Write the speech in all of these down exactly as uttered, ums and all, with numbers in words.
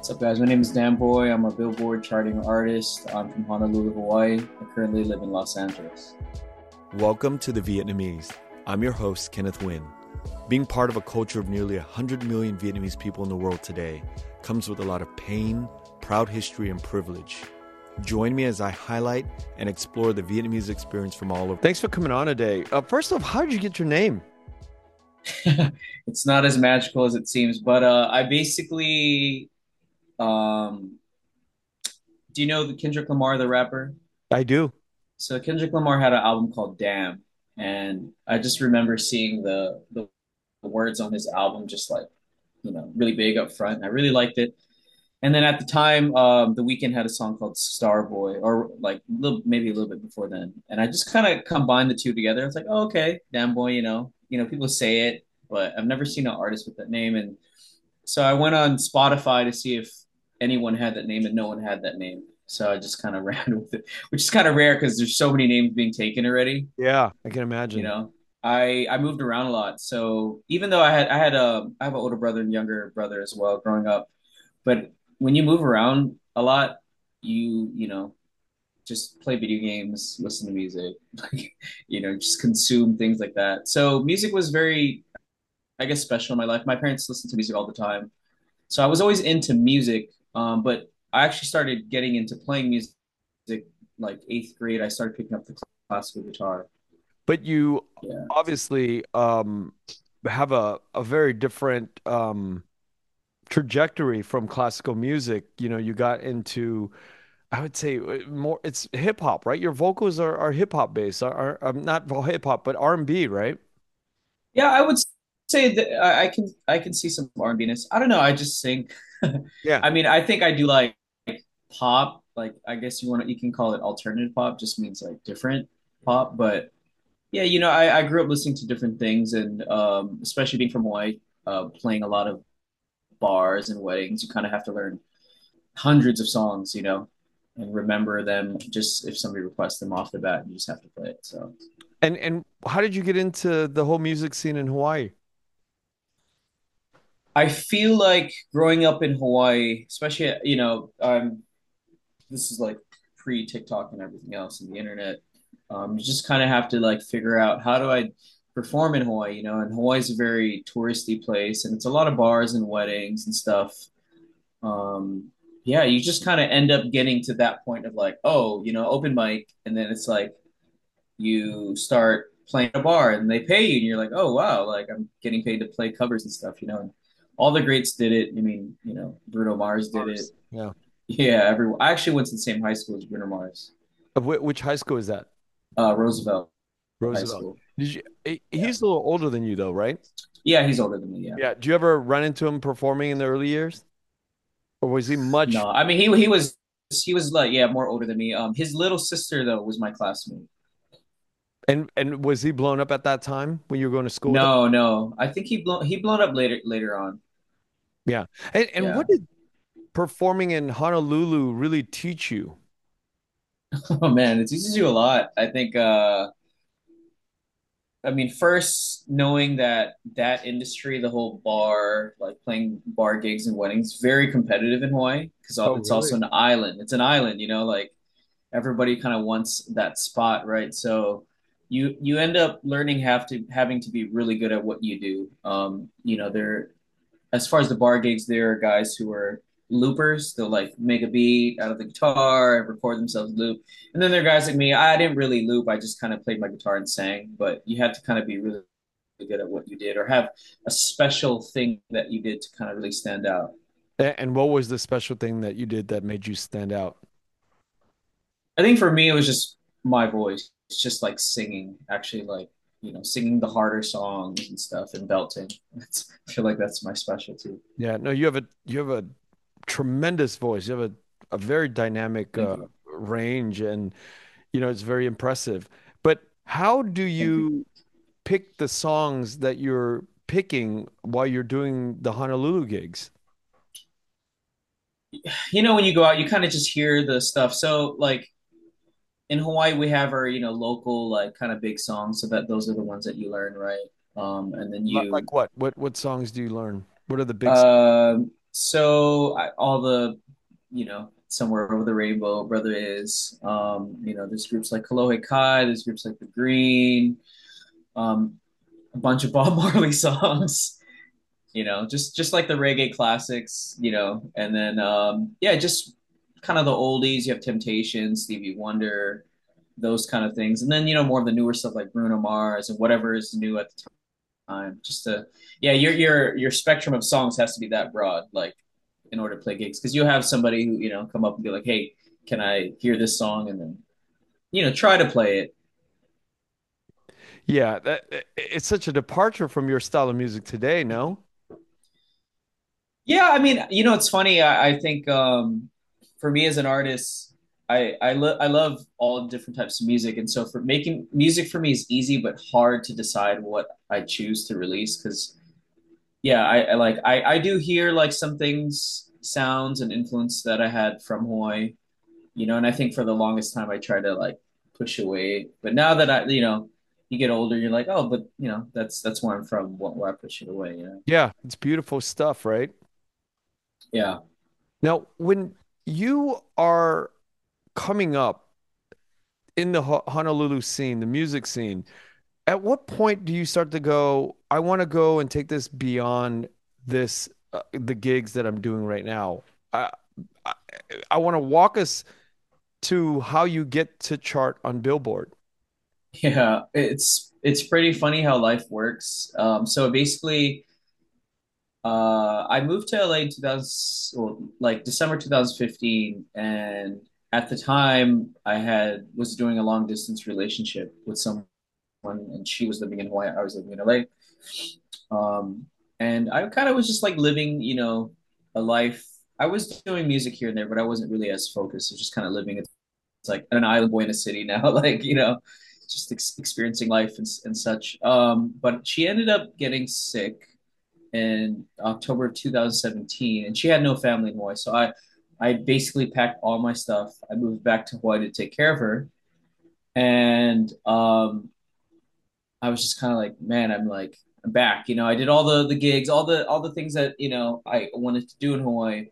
What's up, guys? My name is Dan Boy. I'm a Billboard charting artist. I'm from Honolulu, Hawaii. I currently live in Los Angeles. Welcome to The Vietnamese. I'm your host, Kenneth Nguyen. Being part of a culture of nearly one hundred million Vietnamese people in the world today comes with a lot of pain, proud history, and privilege. Join me as I highlight and explore the Vietnamese experience from all over. Thanks for coming on today. Uh, first off, how did you get your name? It's not as magical as it seems, but uh, I basically, um, do you know the Kendrick Lamar, the rapper? I do. So Kendrick Lamar had an album called Damn, and I just remember seeing the the words on his album just like, you know, really big up front. I really liked it. And then at the time, um, The Weeknd had a song called Starboy, or like a little, maybe a little bit before then. And I just kind of combined the two together. I was like, oh, okay, Damn Boy, you know, you know, people say it, but I've never seen an artist with that name. And so I went on Spotify to see if anyone had that name, and no one had that name. So I just kind of ran with it, which is kind of rare because there's so many names being taken already. Yeah, I can You imagine. know, I I moved around a lot. So even though I had I had a I have an older brother and younger brother as well growing up, but when you move around a lot, you you know just play video games, listen to music, like you know just consume things like that. So music was very, I guess, special in my life. My parents listened to music all the time, so I was always into music. Um, but I actually started getting into playing music like eighth grade. I started picking up the classical guitar. But you Yeah. obviously um, have a, a very different um, trajectory from classical music. You know, you got into I would say uh, more it's hip hop, right? Your vocals are, are hip hop based, are, are um, not hip hop, but R and B, right? Yeah, I would say that I, I can I can see some R and B-ness. I don't know. I just sing. Yeah. I mean, I think I do like, like pop. Like I guess you want to you can call it alternative pop. Just means like different pop. But yeah, you know, I, I grew up listening to different things, and um, especially being from Hawaii, uh, playing a lot of bars and weddings, you kind of have to learn hundreds of songs, you know, and remember them. Just if somebody requests them off the bat, you just have to play it. So. And and how did you get into the whole music scene in Hawaii? I feel like growing up in Hawaii, especially, you know, um, this is like pre TikTok and everything else and the internet. Um, you just kind of have to like figure out how do I perform in Hawaii, you know, and Hawaii is a very touristy place and it's a lot of bars and weddings and stuff. Um, yeah, you just kind of end up getting to that point of like, oh, you know, open mic, and then it's like you start playing a bar and they pay you and you're like, oh wow, like I'm getting paid to play covers and stuff, you know. And all the greats did it. I mean, you know, Bruno Mars did it. Mars. Yeah. Yeah, everyone. I actually went to the same high school as Bruno Mars, Of whi- which high school is that? uh, Roosevelt High Roosevelt. School. Did you? he- Yeah, He's a little older than you, though, right? yeah, he's older than me. Yeah, Yeah. Do you ever run into him performing in the early years, or was he much? no, I mean he he was he was like yeah more older than me. Um, his little sister though was my classmate. And and was he blown up at that time when you were going to school with him? No, no, I think he blown he blown up later later on. Yeah. And and Yeah. what did performing in Honolulu really teach you? Oh man, it teaches you a lot. I think. Uh, I mean, first knowing that that industry, the whole bar, like playing bar gigs and weddings, very competitive in Hawaii because Oh, it's also really? an island. It's an island, you know, like everybody kind of wants that spot, right? So you you end up learning have to having to be really good at what you do. Um, you know, there as far as the bar gigs, there are guys who are loopers. They'll like make a beat out of the guitar, record themselves loop. And then there are guys like me. I didn't really loop. I just kind of played my guitar and sang. But you had to kind of be really good at what you did, or have a special thing that you did to kind of really stand out. A- And what was the special thing that you did that made you stand out? I think for me, it was just my voice. It's just like singing, actually, like you know, singing the harder songs and stuff and belting. It's, I feel like that's my specialty. Yeah, no, you have a you have a tremendous voice. You have a, a very dynamic Thank uh, you. range, and you know it's very impressive. But how do Thank you. you pick the songs that you're picking while you're doing the Honolulu gigs? You know, when you go out, you kind of just hear the stuff. So, like in Hawaii, we have our, you know, local, like kind of big songs. So that those are the ones that you learn, right? Um, and then Li- you, Like what? What what songs do you learn? What are the big songs? um, So I, all the, you know, Somewhere Over the Rainbow, Brother Is, um, you know, there's groups like Kalohe Kai, there's groups like The Green, um, a bunch of Bob Marley songs, you know, just just like the reggae classics, you know, and then um, yeah, just kind of the oldies. You have Temptation, Stevie Wonder, those kind of things, and then you know more of the newer stuff like Bruno Mars and whatever is new at the time. Just to yeah, your your your spectrum of songs has to be that broad, like in order to play gigs, because you'll have somebody who you know come up and be like, hey, can I hear this song, and then you know try to play it. Yeah, that it's such a departure from your style of music today, no? Yeah, I mean, you know, it's funny. I, I think um, for me as an artist, I I, lo- I love all different types of music, and so for making music for me is easy but hard to decide what I choose to release because yeah, I, I like I I do hear like some things, sounds and influence that I had from Hawaii, you know, and I think for the longest time I tried to like push away, but now that I you know you get older, you're like, oh, but you know that's that's where I'm from. What why push it away? You know? Yeah, it's beautiful stuff, right? Yeah. Now, when you are coming up in the Ho- Honolulu scene, the music scene, at what point do you start to go, I want to go and take this beyond this, uh, the gigs that I'm doing right now? I, I, I want to walk us to how you get to chart on Billboard. Yeah, it's it's pretty funny how life works. Um, so basically, uh, I moved to L A in two thousand, well, like December two thousand fifteen, and at the time, I had was doing a long distance relationship with someone, and she was living in Hawaii, I was living in L A. Um, and I kind of was just like living, you know, a life. I was doing music here and there, but I wasn't really as focused. I was just kind of living. It's like an island boy in a city now, like you know, just ex experiencing life and, and such. Um, but she ended up getting sick in October of two thousand seventeen, and she had no family in Hawaii. So I, I basically packed all my stuff. I moved back to Hawaii to take care of her, and um, I was just kind of like, man, I'm like, I'm back. You know, I did all the the gigs, all the all the things that you know I wanted to do in Hawaii,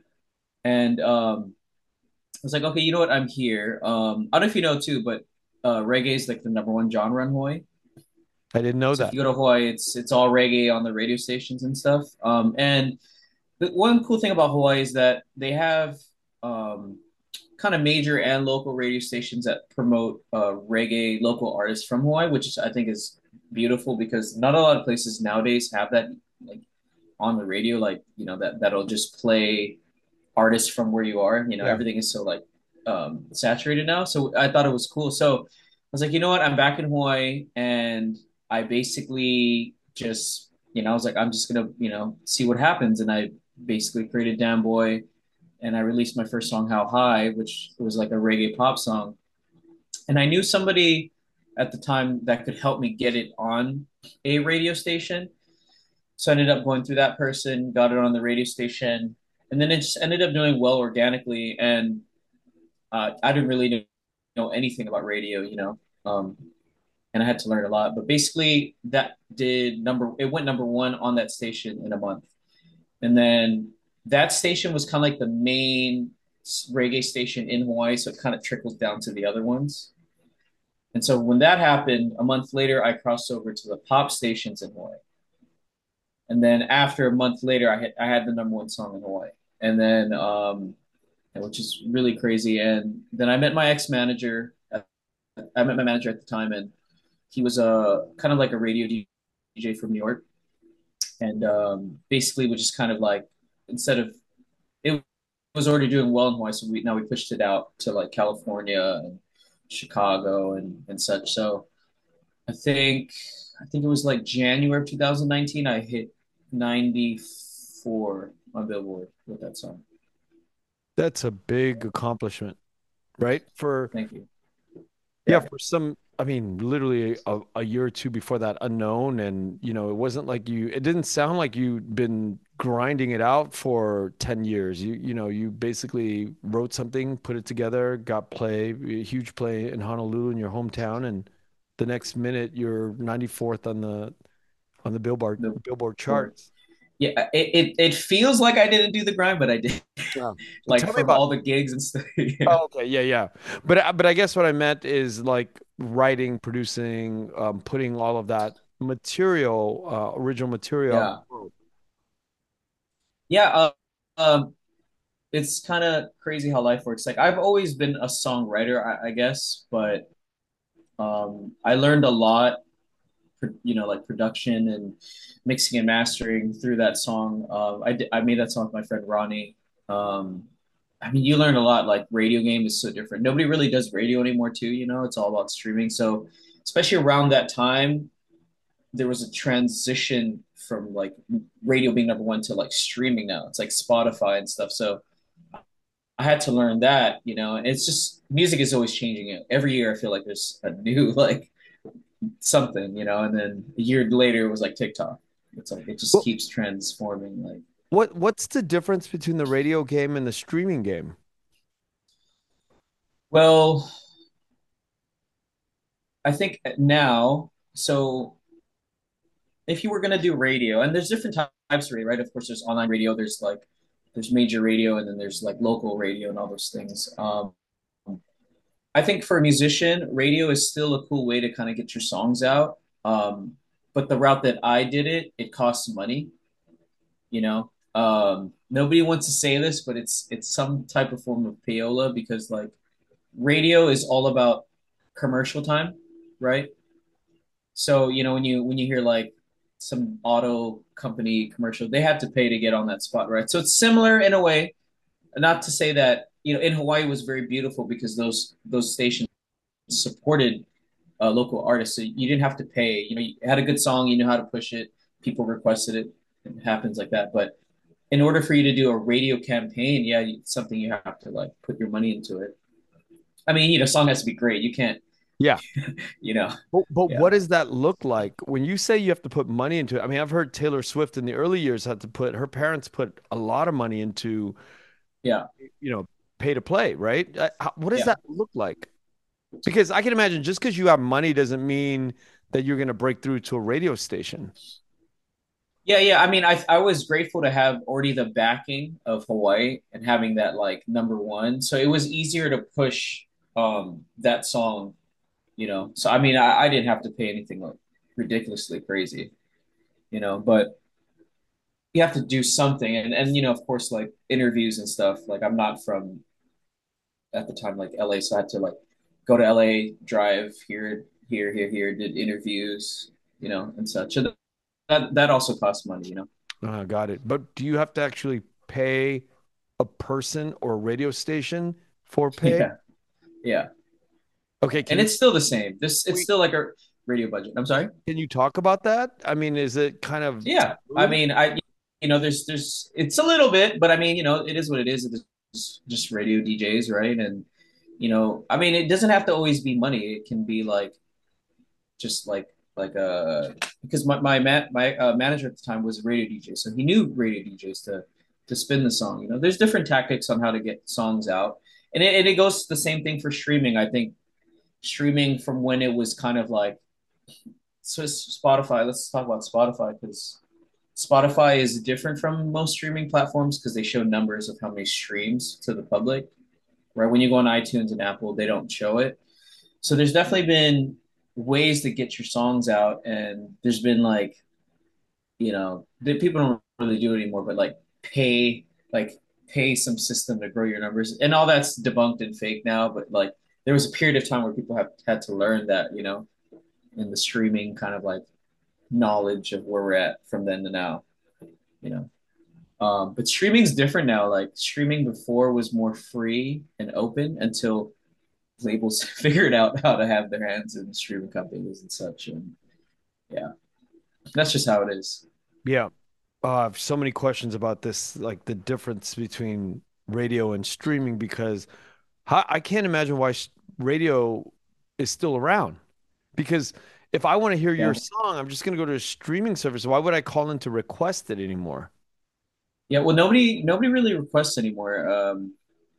and um, I was like, okay, you know what? I'm here. Um, I don't know if you know too, but uh, reggae is like the number one genre in Hawaii. I didn't know So if that. you go to Hawaii, it's it's all reggae on the radio stations and stuff. Um, and the one cool thing about Hawaii is that they have um, kind of major and local radio stations that promote uh, reggae local artists from Hawaii, which is, I think is beautiful because not a lot of places nowadays have that like on the radio, like you know that that'll just play artists from where you are. You know, Yeah. everything is so like um, saturated now. So I thought it was cool. So I was like, you know what? I'm back in Hawaii, and I basically just, you know, I was like, I'm just gonna, you know, see what happens, and I basically created Damn Boy, and I released my first song, How High, which was like a reggae pop song, and I knew somebody at the time that could help me get it on a radio station. So I ended up going through that person, got it on the radio station, and then it just ended up doing well organically. And uh, I didn't really know anything about radio, you know, um, and I had to learn a lot. But basically, that did number it went number one on that station in a month, and then that station was kind of like the main reggae station in Hawaii, so it kind of trickles down to the other ones. And so when that happened, a month later, I crossed over to the pop stations in Hawaii. And then after a month later, I had I had the number one song in Hawaii, and then um, which is really crazy. And then I met my ex manager. I met my manager at the time, and he was a kind of like a radio D J from New York, and um, basically was just kind of like instead of it was already doing well in Hawaii, so we now we pushed it out to like California and Chicago and and such. So I think I think it was like January of two thousand nineteen. I hit ninety-four on Billboard with that song. That's a big accomplishment, right? For Thank you. Yeah, Yeah. for some, I mean, literally a, a year or two before that, unknown. And, you know, it wasn't like you, it didn't sound like you'd been grinding it out for ten years. You, you know, you basically wrote something, put it together, got play, a huge play in Honolulu in your hometown. And the next minute you're ninety-fourth on the, on the Billboard, The Billboard board. charts. Yeah, it, it it feels like I didn't do the grind, but I did. Yeah. Like Tell me from about. all the gigs and stuff. Yeah. Oh, okay, yeah, yeah. But uh, but I guess what I meant is like writing, producing, um, putting all of that material, uh, original material out in Yeah. the world. Yeah. Uh, um, it's kind of crazy how life works. Like I've always been a songwriter, I, I guess, but um, I learned a lot, you know, like production and mixing and mastering through that song. Um, I did, I made that song with my friend Ronnie. Um, I mean, you learn a lot. Like radio game is so different. Nobody really does radio anymore, too. You know, it's all about streaming. So, especially around that time, there was a transition from like radio being number one to like streaming now. It's like Spotify and stuff. So I had to learn that, you know, and it's just music is always changing. Every year I feel like there's a new like something, you know, and then a year later it was like TikTok. It's like it just Well, keeps transforming. Like, what what's the difference between the radio game and the streaming game? well, I think now, so if you were gonna do radio, and there's different types of radio, right? Of course, there's online radio, there's like there's major radio, and then there's like local radio and all those things. Um, I think for a musician, radio is still a cool way to kind of get your songs out. Um, but the route that I did it, it costs money. You know, um, nobody wants to say this, but it's it's some type of form of payola because like radio is all about commercial time, right? So you know when you when you hear like some auto company commercial, they have to pay to get on that spot, right? So it's similar in a way. Not to say that you know in Hawaii was very beautiful because those those stations supported uh, local artists, so you didn't have to pay. You know, you had a good song, you knew how to push it, people requested it. It happens like that, but in order for you to do a radio campaign, yeah, it's something you have to like put your money into it. I mean, you know, song has to be great. You can't, Yeah. you know, But, but yeah, what does that look like when you say you have to put money into it? I mean, I've heard Taylor Swift in the early years had to put her parents put a lot of money into, yeah, you know, pay to play, right? Uh, how- What does yeah, that look like? Because I can imagine just because you have money doesn't mean that you're going to break through to a radio station. yeah, yeah. I mean, I I was grateful to have already the backing of Hawaii and having that like number one, so it was easier to push um that song, you know. So I mean, I, I didn't have to pay anything like ridiculously crazy, you know, but you have to do something, and and you know, of course, like interviews and stuff. Like I'm not from at the time like L A, so I had to like go to L A, drive here, here, here, here, did interviews, you know, and such. So that that also costs money, you know. Uh, got it. But do you have to actually pay a person or a radio station for pay? Yeah, yeah, yeah. Okay, And can you it's still the same. This it's wait, still like a radio budget. I'm sorry. can you talk about that? I mean, is it kind of Yeah, I taboo? mean, I you know, there's there's it's a little bit, but I mean, you know, it is what it is. It's just radio D Js, right? And you know, I mean, it doesn't have to always be money. It can be like just like like uh because my my ma- my uh, manager at the time was a radio D J, so he knew radio D Js to to spin the song. You know, there's different tactics on how to get songs out, and it, and it goes the same thing for streaming. I think streaming from when it was kind of like so Spotify. Let's talk about Spotify because Spotify is different from most streaming platforms because they show numbers of how many streams to the public. Right when you go on iTunes and Apple, they don't show it. So there's definitely been ways to get your songs out, and there's been like you know people don't really do it anymore, but like pay like pay some system to grow your numbers, and all that's debunked and fake now. But like there was a period of time where people have had to learn that you know in the streaming kind of like knowledge of where we're at from then to now, you know. Um, but streaming's different now. Like streaming before was more free and open until labels figured out how to have their hands in streaming companies and such. And yeah, that's just how it is. Yeah. Uh, I have so many questions about this, like the difference between radio and streaming, because I, I can't imagine why sh- radio is still around. Because if I want to hear your Yeah. song, I'm just going to go to a streaming service. Why would I call in to request it anymore? Yeah. Well, nobody, nobody really requests anymore. Um,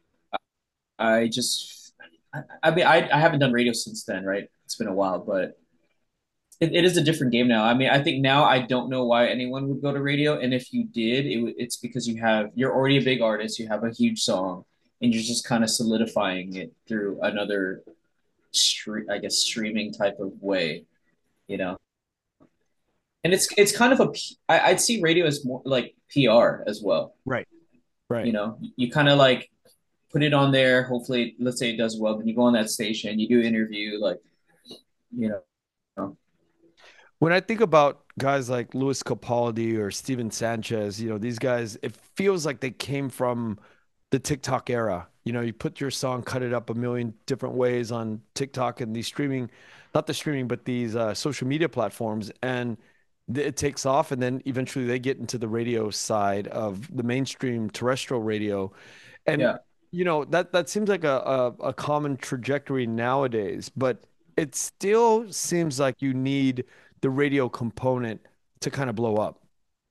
I just, I, I mean, I, I haven't done radio since then, right? It's been a while, but it, it is a different game now. I mean, I think now I don't know why anyone would go to radio, and if you did, it, w- it's because you have you're already a big artist, you have a huge song, and you're just kind of solidifying it through another stream, I guess, streaming type of way, you know. And it's it's kind of a P- I, I'd see radio as more like P R as well, Right. you Right. know. You kind of like put it on there. Hopefully, let's say it does well, then you go on that station, you do interview, like you know. When I think about guys like Louis Capaldi or Steven Sanchez, you know, these guys, it feels like they came from the TikTok era. You know, you put your song, cut it up a million different ways on TikTok and these streaming, not the streaming, but these uh, social media platforms, and th- it takes off. And then eventually they get into the radio side of the mainstream terrestrial radio. And, Yeah. you know, that that seems like a, a, a common trajectory nowadays, but it still seems like you need the radio component to kind of blow up.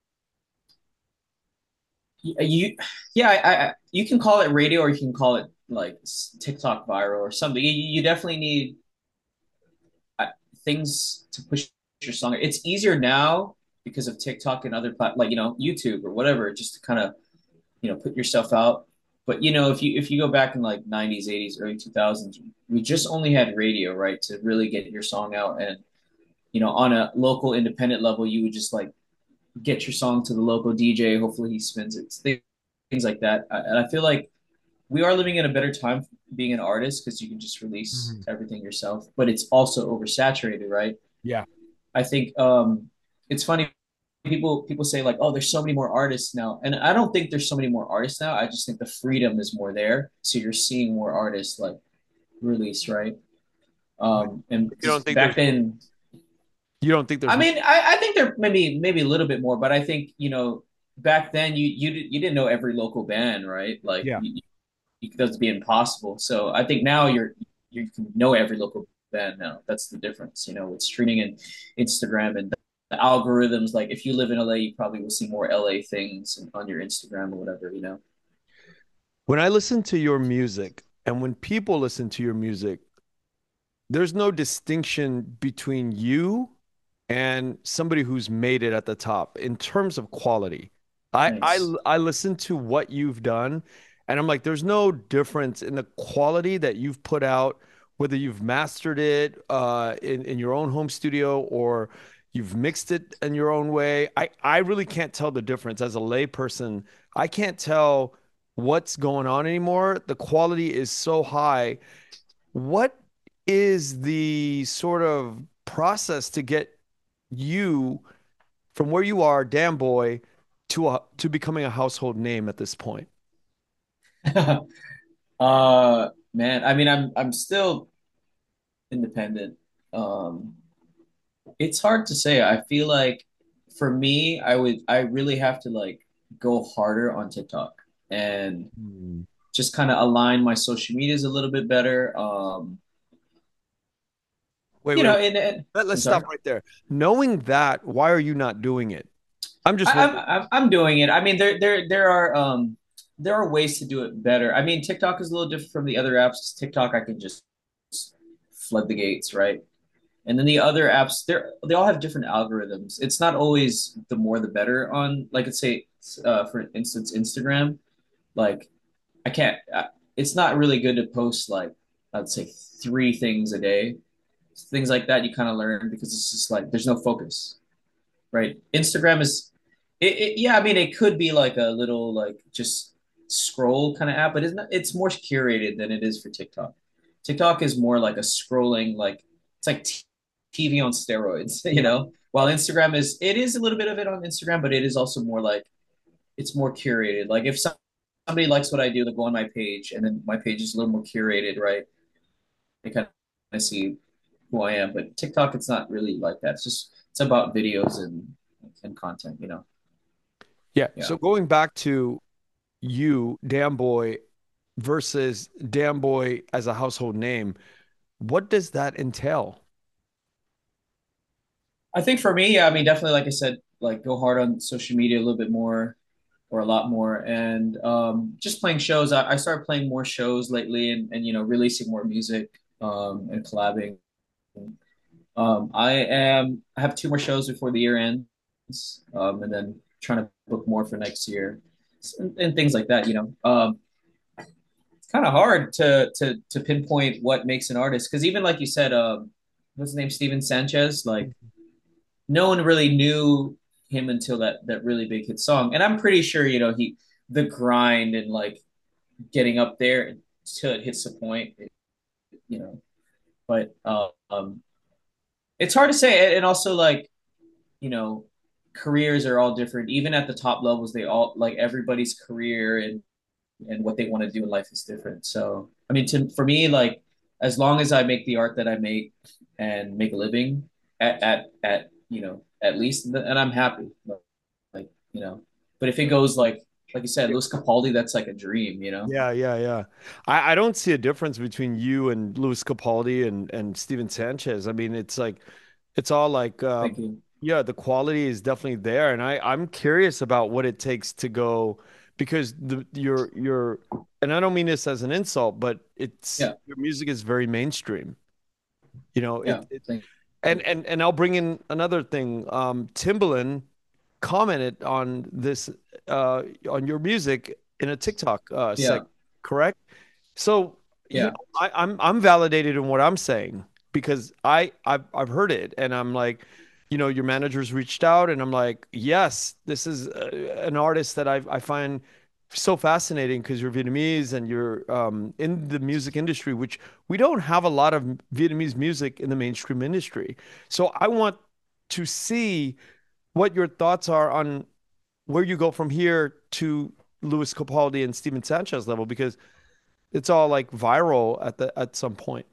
You, yeah, I, I, you can call it radio or you can call it like TikTok viral or something. You, you definitely need uh, things to push your song. It's easier now because of TikTok and other plat like you know YouTube or whatever, just to kind of you know put yourself out. But you know if you if you go back in like nineties, eighties, early two thousands, we just only had radio, right, to really get your song out. And you know on a local independent level, you would just like get your song to the local D J. Hopefully he spins it. Things like that. And I feel like we are living in a better time being an artist because you can just release Mhm. everything yourself, but it's also oversaturated, right? Yeah. I think um, it's funny. People people say like, oh, there's so many more artists now, and I don't think there's so many more artists now. I just think the freedom is more there, so you're seeing more artists like release, right? But Um, and you don't because think back there's then, you don't think I there's more. mean, I, I think there maybe maybe a little bit more, but I think you know back then you you you didn't know every local band, right? Like Yeah. you, That's be impossible. So I think now you're you can know every local band now. That's the difference, you know, with streaming and Instagram and the algorithms. Like if you live in L A, you probably will see more L A things on your Instagram or whatever, you know. When I listen to your music and when people listen to your music, there's no distinction between you and somebody who's made it at the top in terms of quality. I I Nice. I listen to what you've done and I'm like there's no difference in the quality that you've put out whether you've mastered it uh in in your own home studio or you've mixed it in your own way. I I really can't tell the difference as a layperson. I can't tell what's going on anymore. The quality is so high. What is the sort of process to get you from where you are, damn boy, to a to becoming a household name at this point? uh man, I mean I'm I'm still independent. Um it's hard to say. I feel like for me, I would I really have to like go harder on TikTok and Hmm. just kind of align my social medias a little bit better. Um, Wait, you wait, know, wait. and, and Let, I'm let's sorry. stop right there. Knowing that, why are you not doing it? I'm just I, I'm wondering. I'm I'm doing it. I mean, there there there are um there are ways to do it better. I mean, TikTok is a little different from the other apps. TikTok, I can just flood the gates, right? And then the other apps, they're they all have different algorithms. It's not always the more the better on, like, let's say, uh, for instance, Instagram. Like, I can't. Uh, it's not really good to post like I'd say three things a day. Things like that you kind of learn because it's just like there's no focus, right? Instagram is, it, it, yeah. I mean, it could be like a little like just scroll kind of app, but it's not. It's more curated than it is for TikTok. TikTok is more like a scrolling, like it's like t- TV on steroids, you Yeah. know. While Instagram is, it is a little bit of it on Instagram, but it is also more like it's more curated. Like if some, somebody likes what I do, they go on my page, and then my page is a little more curated, right? They kind of see who I am. But TikTok, it's not really like that. It's just it's about videos and and content, you know. Yeah. Yeah. So going back to you, damn boy, versus damn boy as a household name, what does that entail? I think for me, yeah, I mean, definitely, like I said, like go hard on social media a little bit more or a lot more, and um, just playing shows. I, I started playing more shows lately, and and you know, releasing more music um, and collabing. Um, I am I have two more shows before the year ends, um, and then trying to book more for next year and, and things like that. You know, um, it's kind of hard to to to pinpoint what makes an artist because even like you said, um, what's his name, Steven Sanchez, like no one really knew him until that that really big hit song. And I'm pretty sure, you know, he the grind and like getting up there until it hits a point, it, you know. But uh, um, it's hard to say. And also, like, you know, careers are all different. Even at the top levels, they all like everybody's career and and what they want to do in life is different. So, I mean, to for me, like, as long as I make the art that I make and make a living at at, at you know at least, and I'm happy. Like, you know, but if it goes like like you said, Louis Capaldi, that's like a dream, you know. Yeah, yeah, yeah. I, I don't see a difference between you and Louis Capaldi and and Steven Sanchez. I mean, it's like it's all like uh Thank you. yeah, the quality is definitely there. And I I'm curious about what it takes to go because the your your and I don't mean this as an insult, but it's Yeah, your music is very mainstream. You know, yeah. it, it Thank and you. and and I'll bring in another thing. Um, Timbaland commented on this uh on your music in a TikTok uh seg, Yeah, correct? So, you yeah, know, I, I'm I'm validated in what I'm saying because I I've I've heard it and I'm like, you know, your managers reached out and I'm like, yes, this is uh, an artist that I I find so fascinating because you're Vietnamese and you're um, in the music industry, which we don't have a lot of Vietnamese music in the mainstream industry. So I want to see what your thoughts are on where you go from here to Louis Capaldi and Steven Sanchez level because it's all like viral at the at some point.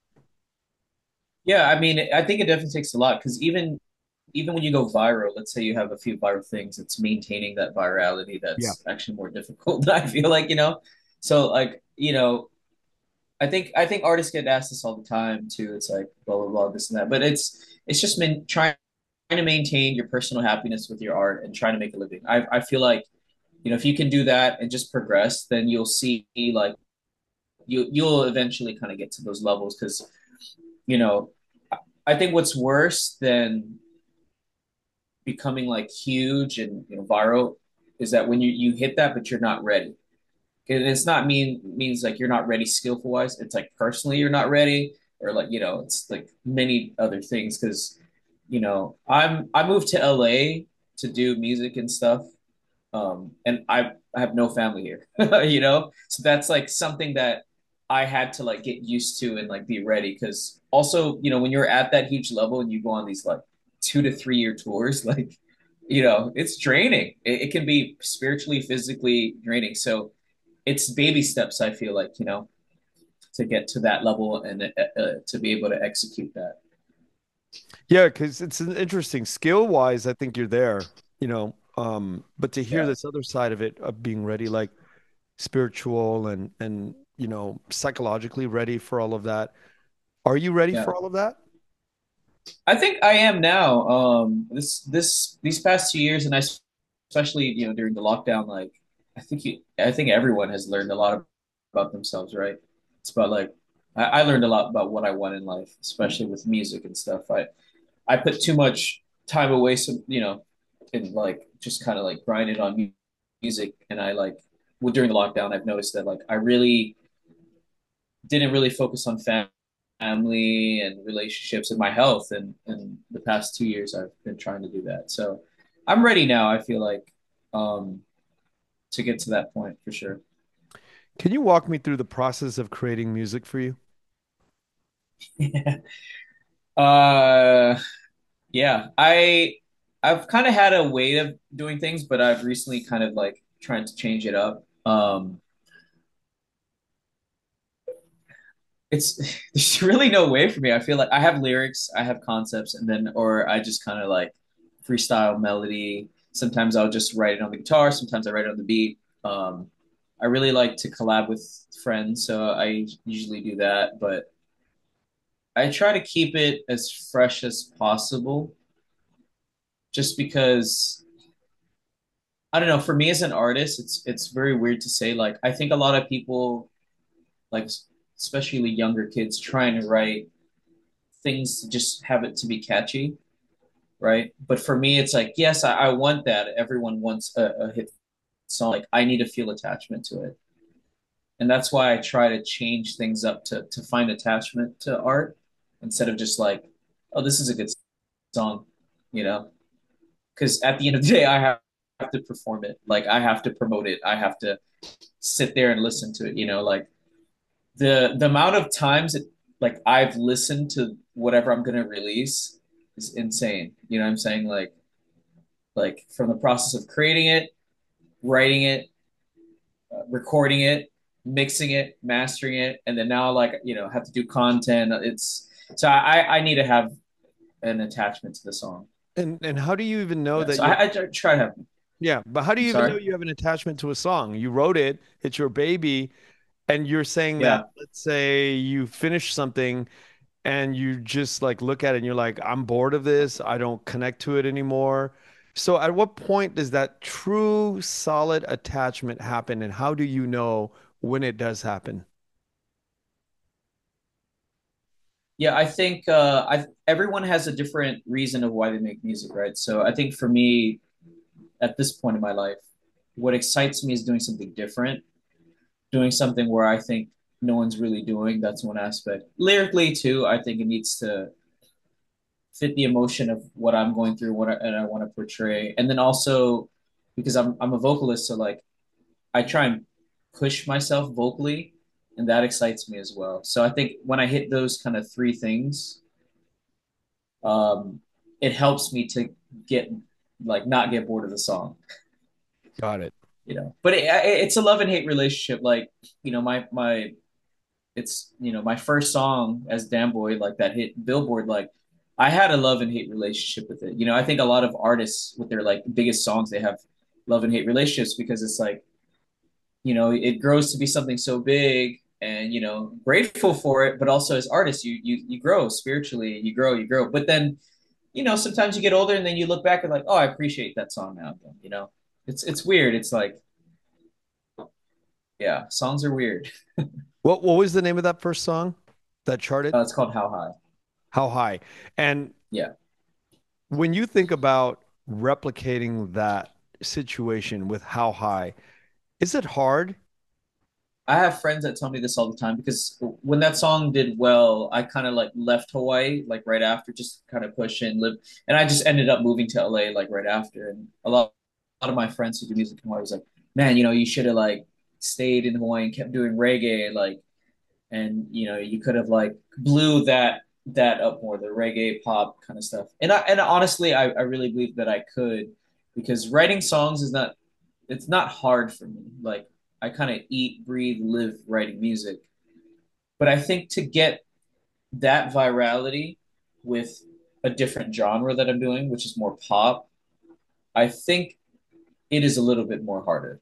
yeah. I mean, I think it definitely takes a lot because even even when you go viral, let's say you have a few viral things, it's maintaining that virality Yeah. that's actually more difficult. I feel like, you know. So like, you know, I think I think artists get asked this all the time too. It's like blah blah blah this and that, but it's it's just been trying to maintain your personal happiness with your art and trying to make a living. I I feel like you know if you can do that and just progress, then you'll see like you you'll eventually kind of get to those levels because you know I think what's worse than becoming like huge and you know viral is that when you you hit that but you're not ready. And it's not mean means like you're not ready skillful wise. It's like personally you're not ready, or like you know, it's like many other things. Because you know, I'm I moved to L A to do music and stuff, um, and I I have no family here, you know, so that's like something that I had to like get used to and like be ready. Because also, you know, when you're at that huge level and you go on these like two to three year tours, like you know, it's draining. It, it can be spiritually, physically draining. So it's baby steps. I feel like you know to get to that level and uh, uh, to be able to execute that. Yeah, because it's an interesting skill wise, I think you're there, you know. Um, but to hear Yeah, this other side of it of being ready, like spiritual and and you know, psychologically ready for all of that. Are you ready yeah. for all of that? I think I am now. Um, this this these past two years, and I especially you know during the lockdown, like I think you, I think everyone has learned a lot about themselves, right? It's about like I, I learned a lot about what I want in life, especially with music and stuff. I I put too much time away, some you know, and like just kind of like grinded on mu- music, and I like well during the lockdown, I've noticed that like I really didn't really focus on fam- family and relationships and my health, and and the past two years I've been trying to do that. So I'm ready now. I feel like um, to get to that point for sure. Can you walk me through the process of creating music for you? uh, yeah, I I've kind of had a way of doing things, but I've recently kind of like trying to change it up. Um, it's there's really no way for me. I feel like I have lyrics, I have concepts, and then or I just kind of like freestyle melody. Sometimes I'll just write it on the guitar. Sometimes I write it on the beat. Um, I really like to collab with friends, so I usually do that. But I try to keep it as fresh as possible, just because I don't know. For me as an artist, it's it's very weird to say. Like I think a lot of people, like especially younger kids, trying to write things to just have it to be catchy, right? But for me, it's like, yes, I, I want that. Everyone wants a, a hit song. Like I need to feel attachment to it. And that's why I try to change things up to to find attachment to art instead of just like, oh, this is a good song, you know? Because at the end of the day, I have to perform it. Like I have to promote it. I have to sit there and listen to it. You know, like the the amount of times it like I've listened to whatever I'm gonna release is insane. You know what I'm saying? Like like from the process of creating it, writing it, uh, recording it, mixing it, mastering it, and then now like you know have to do content. It's so I I need to have an attachment to the song. And and how do you even know Yeah, that so you're I, I try to have. yeah, but how do I'm you even know sorry. you have an attachment to a song? You wrote it, it's your baby, and you're saying that Yeah, let's say you finish something and you just like look at it and you're like, I'm bored of this. I don't connect to it anymore. So at what point does that true solid attachment happen and how do you know when it does happen? yeah. I think uh, I everyone has a different reason of why they make music, right? So I think for me, at this point in my life, what excites me is doing something different, doing something where I think no one's really doing. That's one aspect. Lyrically, too, I think it needs to fit the emotion of what I'm going through, what I, and I want to portray, and then also because I'm I'm a vocalist, so like I try and push myself vocally, and that excites me as well. So I think when I hit those kind of three things, um, it helps me to get like not get bored of the song, Got it. you know. But it, it's a love and hate relationship. Like you know, my my it's you know my first song as Damn Boy, like that hit Billboard. Like I had a love and hate relationship with it. You know, I think a lot of artists with their like biggest songs they have love and hate relationships because it's like you know it grows to be something so big and you know grateful for it, but also as artists you you you grow spiritually, you grow, you grow. But then you know sometimes you get older and then you look back and like, oh, I appreciate that song now. You know, it's it's weird. It's like yeah, songs are weird. What what was the name of that first song that charted? Uh, it's called How High. How High? And Yeah. when you think about replicating that situation with How High, is it hard? I have friends that tell me this all the time because when that song did well, I kind of like left Hawaii like right after, just kind of push and live, and I just ended up moving to L A like right after. And a lot, a lot of my friends who do music in Hawaii was like, "Man, you know, you should have like stayed in Hawaii and kept doing reggae, like, and you know, you could have like blew that that up more, the reggae pop kind of stuff." And I and honestly, I, I really believe that I could because writing songs is not it's not hard for me. Like I kind of eat, breathe, live writing music. But I think to get that virality with a different genre that I'm doing, which is more pop, I think it is a little bit more harder.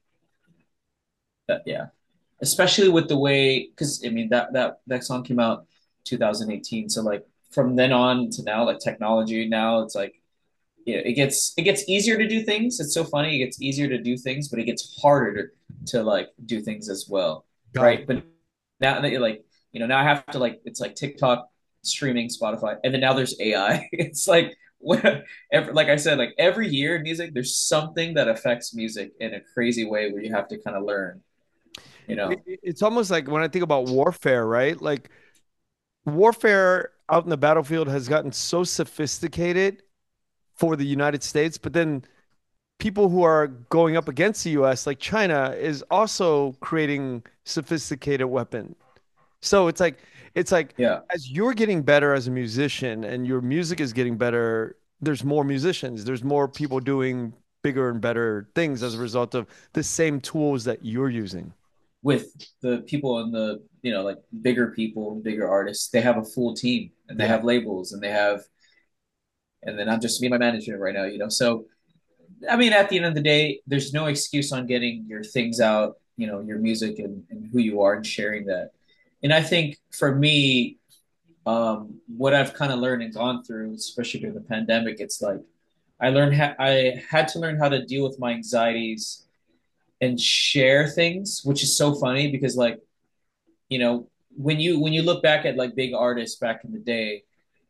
That yeah, especially with the way because I mean that that that song came out two thousand eighteen, so like from then on to now, like technology now, it's like yeah, it gets it gets easier to do things. It's so funny. It gets easier to do things, but it gets harder to, to like do things as well, Got right? it. But now that you're like, you know, now I have to like it's like TikTok, streaming, Spotify, and then now there's A I. It's like what, every, like I said, like every year in music, there's something that affects music in a crazy way where you have to kind of learn, you It- know. it- It's almost like when I think about warfare, right? Like warfare out in the battlefield has gotten so sophisticated for the United States, but then people who are going up against the U S, like China, is also creating sophisticated weapons. So it's like it's like Yeah, as you're getting better as a musician and your music is getting better, there's more musicians, there's more people doing bigger and better things as a result of the same tools that you're using. with the people in the you know like bigger people, bigger artists, they have a full team and they Yeah. have labels and they have and then I'm just me and my manager right now, you know. So I mean, at the end of the day, there's no excuse on getting your things out, you know, your music and, and who you are and sharing that. And I think for me, um, what I've kind of learned and gone through, especially during the pandemic, it's like I learned ha- I had to learn how to deal with my anxieties and share things, which is so funny because like you know when you when you look back at like big artists back in the day,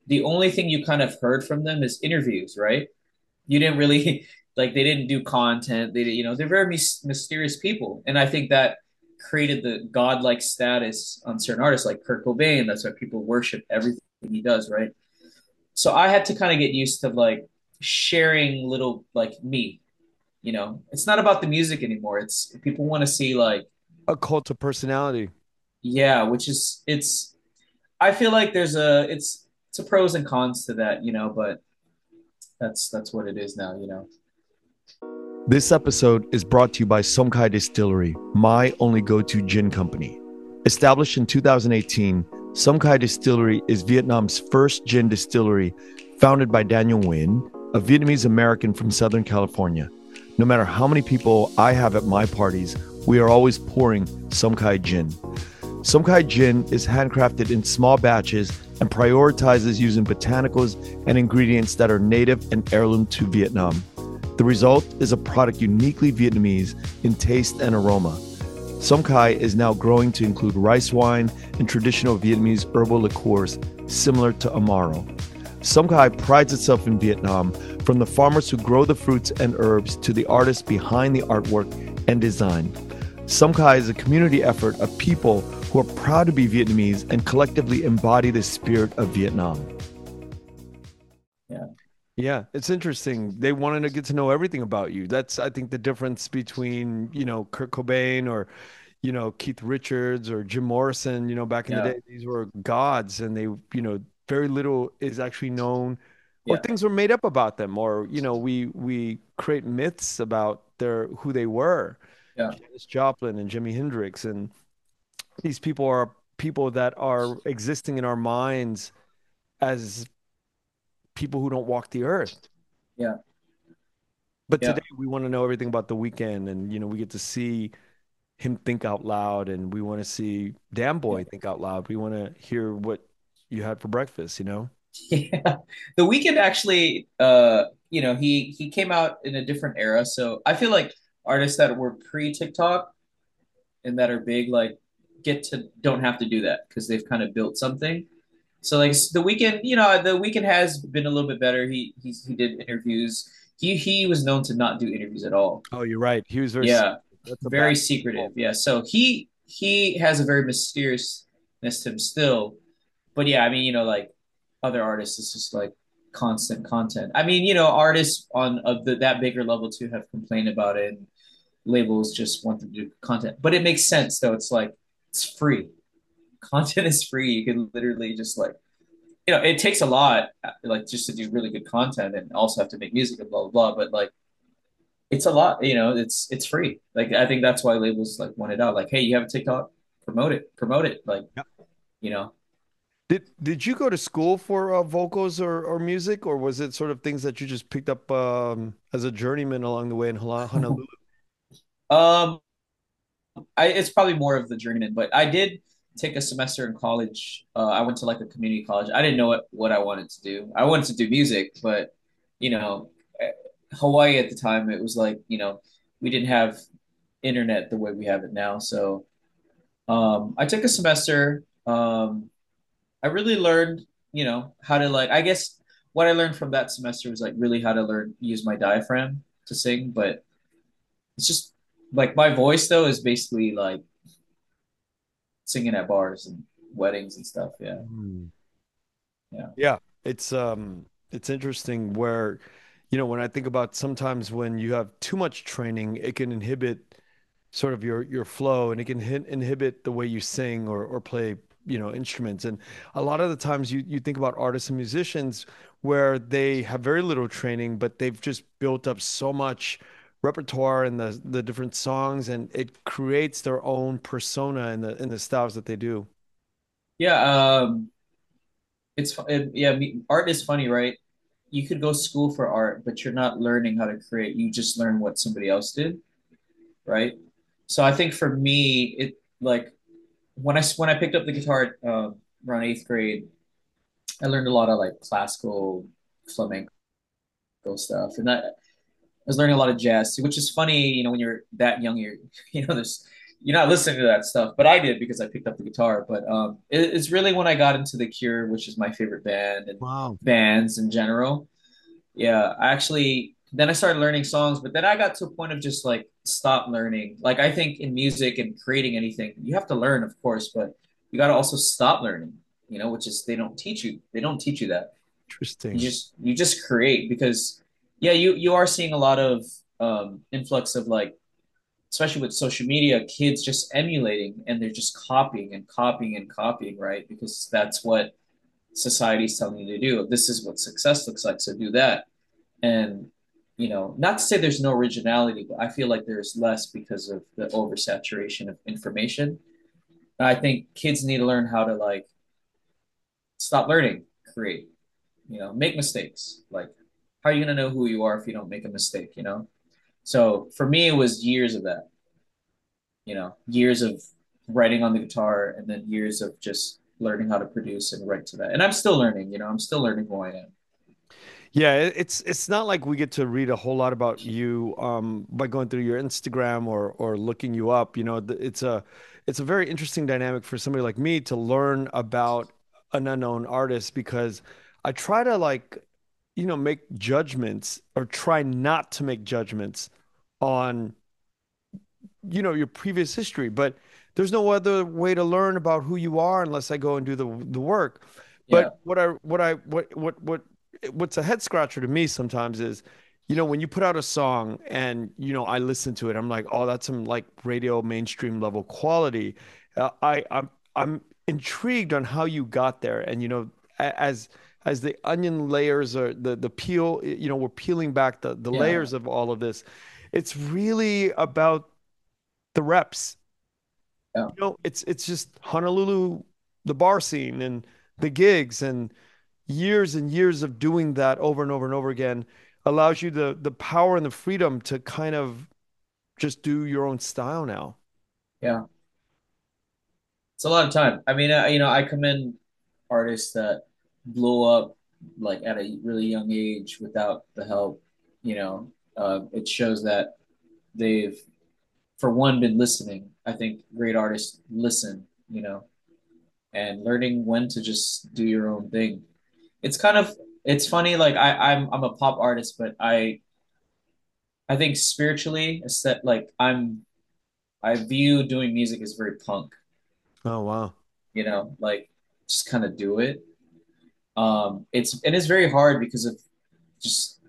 the only thing you kind of heard from them is interviews, right? You didn't really like they didn't do content. They, you know, they're very mys- mysterious people, and I think that created the godlike status on certain artists like Kurt Cobain. That's why people worship everything he does, right? So I had to kind of get used to like sharing little like me. You know, it's not about the music anymore. It's people want to see like A cult of personality. yeah, which is it's. I feel like there's a it's it's a pros and cons to that, you know, but that's that's what it is now, you know. This episode is brought to you by Somkai Distillery, my only go-to gin company. Established in two thousand eighteen, Somkai Distillery is Vietnam's first gin distillery, founded by Daniel Nguyen, a Vietnamese American from Southern California. No matter how many people I have at my parties, we are always pouring Somkai gin. Somkai gin is handcrafted in small batches and prioritizes using botanicals and ingredients that are native and heirloom to Vietnam. The result is a product uniquely Vietnamese in taste and aroma. Somkai is now growing to include rice wine and traditional Vietnamese herbal liqueurs similar to Amaro. Somkai prides itself in Vietnam, from the farmers who grow the fruits and herbs to the artists behind the artwork and design. Somkai is a community effort of people who are proud to be Vietnamese and collectively embody the spirit of Vietnam. Yeah. Yeah, it's interesting. They wanted to get to know everything about you. That's, I think, the difference between, you know, Kurt Cobain or, you know, Keith Richards or Jim Morrison. You know, back in the Yeah. day, these were gods, and they, you know, very little is actually known, or Yeah. things were made up about them, or, you know, we we create myths about their who they were. Yeah. Janis Joplin and Jimi Hendrix, and these people are people that are existing in our minds as people who don't walk the earth. Yeah. But Yeah. today we want to know everything about The Weeknd, and you know, we get to see him think out loud, and we want to see Damn Yeah. Boy think out loud. We want to hear what you had for breakfast, you know? Yeah. The Weeknd actually uh you know, he he came out in a different era. So I feel like artists that were pre-TikTok and that are big like get to don't have to do that because they've kind of built something. So like the Weeknd, you know, the Weeknd has been a little bit better. He he's he did interviews. He he was known to not do interviews at all. Oh, you're right. He was very Yeah, secretive. That's a bad very secretive. example. Yeah, so he he has a very mysteriousness to him still. But yeah, I mean, you know, like other artists, it's just like constant content. I mean, you know, artists on of the, that bigger level too have complained about it. And labels just want to do content, but it makes sense though. It's like it's free. Content is free. You can literally just like you know, it takes a lot, like just to do really good content and also have to make music and blah blah blah. But like, it's a lot, you know. It's it's free. Like I think that's why labels like want it out. Like, hey, you have a TikTok, promote it, promote it. Like, Yep. you know, Did did you go to school for uh, vocals or, or music, or was it sort of things that you just picked up um, as a journeyman along the way in Hala- Honolulu? um, I it's probably more of the journeyman, but I did take a semester in college. Uh, I went to like a community college. I didn't know what what I wanted to do. I wanted to do music, but you know, eh, Hawaii at the time, it was like you know, we didn't have internet the way we have it now, so. Um, I took a semester. Um, I really learned, you know, how to like, I guess what I learned from that semester was like really how to learn, use my diaphragm to sing. But it's just like my voice though is basically like singing at bars and weddings and stuff. Yeah. Hmm. Yeah. Yeah, it's um it's interesting where, you know, when I think about sometimes when you have too much training, it can inhibit sort of your your flow, and it can hit, inhibit the way you sing or or play, you know, instruments. And a lot of the times you you think about artists and musicians where they have very little training, but they've just built up so much repertoire and the the different songs, and it creates their own persona in the in the styles that they do. Yeah. Um, it's, it, yeah, me- art is funny, right? You could go school for art, but you're not learning how to create. You just learn what somebody else did, right? So I think for me, it like when I when I picked up the guitar um, around eighth grade, I learned a lot of like classical flamenco stuff, and that I was learning a lot of jazz too, which is funny. You know, when you're that young, you're you know, there's you're not listening to that stuff, but I did because I picked up the guitar. But um, it, it's really when I got into The Cure, which is my favorite band and Wow. bands in general. Yeah, I actually then I started learning songs, but then I got to a point of just like stop learning. Like I think in music and creating anything, you have to learn, of course, but you got to also stop learning, you know, which is they don't teach you. They don't teach you that. You Interesting. just you just create because yeah, you you are seeing a lot of um influx of like especially with social media, kids just emulating and they're just copying and copying and copying, right? Because that's what society's telling you to do. This is what success looks like, so do that. And you know, not to say there's no originality, but I feel like there's less because of the oversaturation of information. And I think kids need to learn how to like stop learning, create, you know, make mistakes. Like, how are you gonna know who you are if you don't make a mistake, you know? So for me, it was years of that, you know, years of writing on the guitar and then years of just learning how to produce and write to that. And I'm still learning, you know, I'm still learning who I am. Yeah, it- it's it's not like we get to read a whole lot about you um, by going through your Instagram or or looking you up. You know, th- it's a it's a very interesting dynamic for somebody like me to learn about an unknown artist because I try to like, you know, make judgments or try not to make judgments on, you know, your previous history, but there's no other way to learn about who you are unless I go and do the the work. Yeah. But what I what I what what what what's a head scratcher to me sometimes is, you know, when you put out a song and, you know, I listen to it, I'm like, oh, that's some like radio mainstream level quality. Uh, I I'm I'm intrigued on how you got there, and you know, a- as as the onion layers or the the peel, you know, we're peeling back the the Yeah. layers of all of this. It's really about the reps. Yeah. You know, it's it's just Honolulu, the bar scene and the gigs and years and years of doing that over and over and over again allows you the the power and the freedom to kind of just do your own style now. Yeah. It's a lot of time. I mean, uh, you know, I commend artists that blew up like at a really young age without the help. You know, uh, it shows that they've, for one, been listening. I think great artists listen, you know, and learning when to just do your own thing. It's kind of it's funny. Like I, I'm I'm a pop artist, but I I think spiritually, it's that like I'm I view doing music as very punk. Oh wow. You know, like just kind of do it. Um, it's it is very hard because of just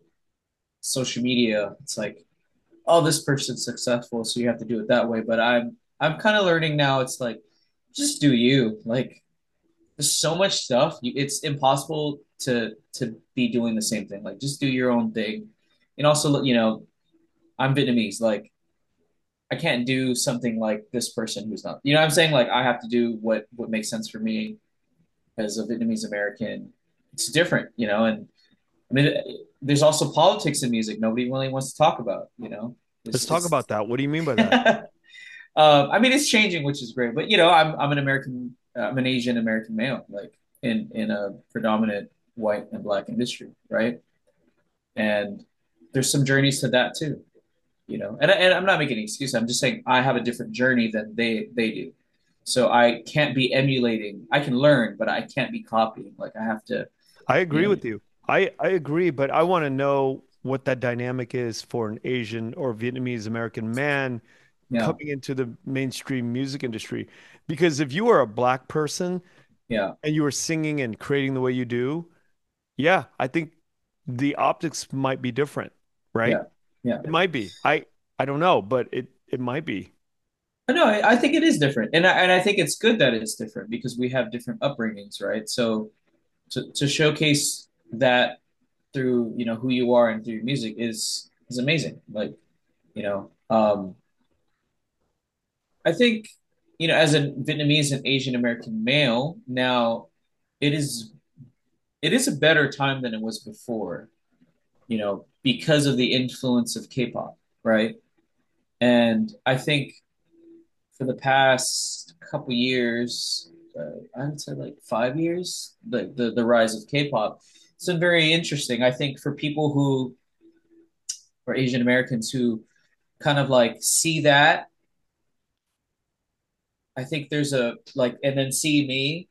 social media. It's like, oh, this person's successful, so you have to do it that way. But I'm I'm kind of learning now. It's like, just do you. Like, there's so much stuff. You, it's impossible to to be doing the same thing. Like, just do your own thing. And also, you know, I'm Vietnamese. Like, I can't do something like this person who's not. You know what I'm saying? Like, I have to do what what makes sense for me as a Vietnamese American. It's different, you know, and I mean, there's also politics in music. Nobody really wants to talk about, you know. Let's It's talk it's. about that. What do you mean by that? um, I mean, it's changing, which is great. But you know, I'm I'm an American, uh, I'm an Asian American male, like in in a predominant white and black industry, right? And there's some journeys to that too, you know. And and I'm not making an excuse. I'm just saying I have a different journey than they they do. So I can't be emulating. I can learn, but I can't be copying. Like I have to, I you agree know. with you. I I agree, but I want to know what that dynamic is for an Asian or Vietnamese American man Yeah, coming into the mainstream music industry. Because if you are a black person yeah, and you are singing and creating the way you do, yeah, I think the optics might be different, right? yeah, yeah. It might be. I I don't know, but it it might be. But no, I, I think it is different, and I, and I think it's good that it's different because we have different upbringings, right? So to to showcase that through you know who you are and through your music is is amazing. Like you know, um, I think you know as a Vietnamese and Asian American male now, it is it is a better time than it was before. You know, because of the influence of K-pop, right? And I think for the past couple years, uh, I would say like five years, the, the the rise of K-pop. It's been very interesting. I think for people who are Asian Americans who kind of like see that I think there's a like, and then see me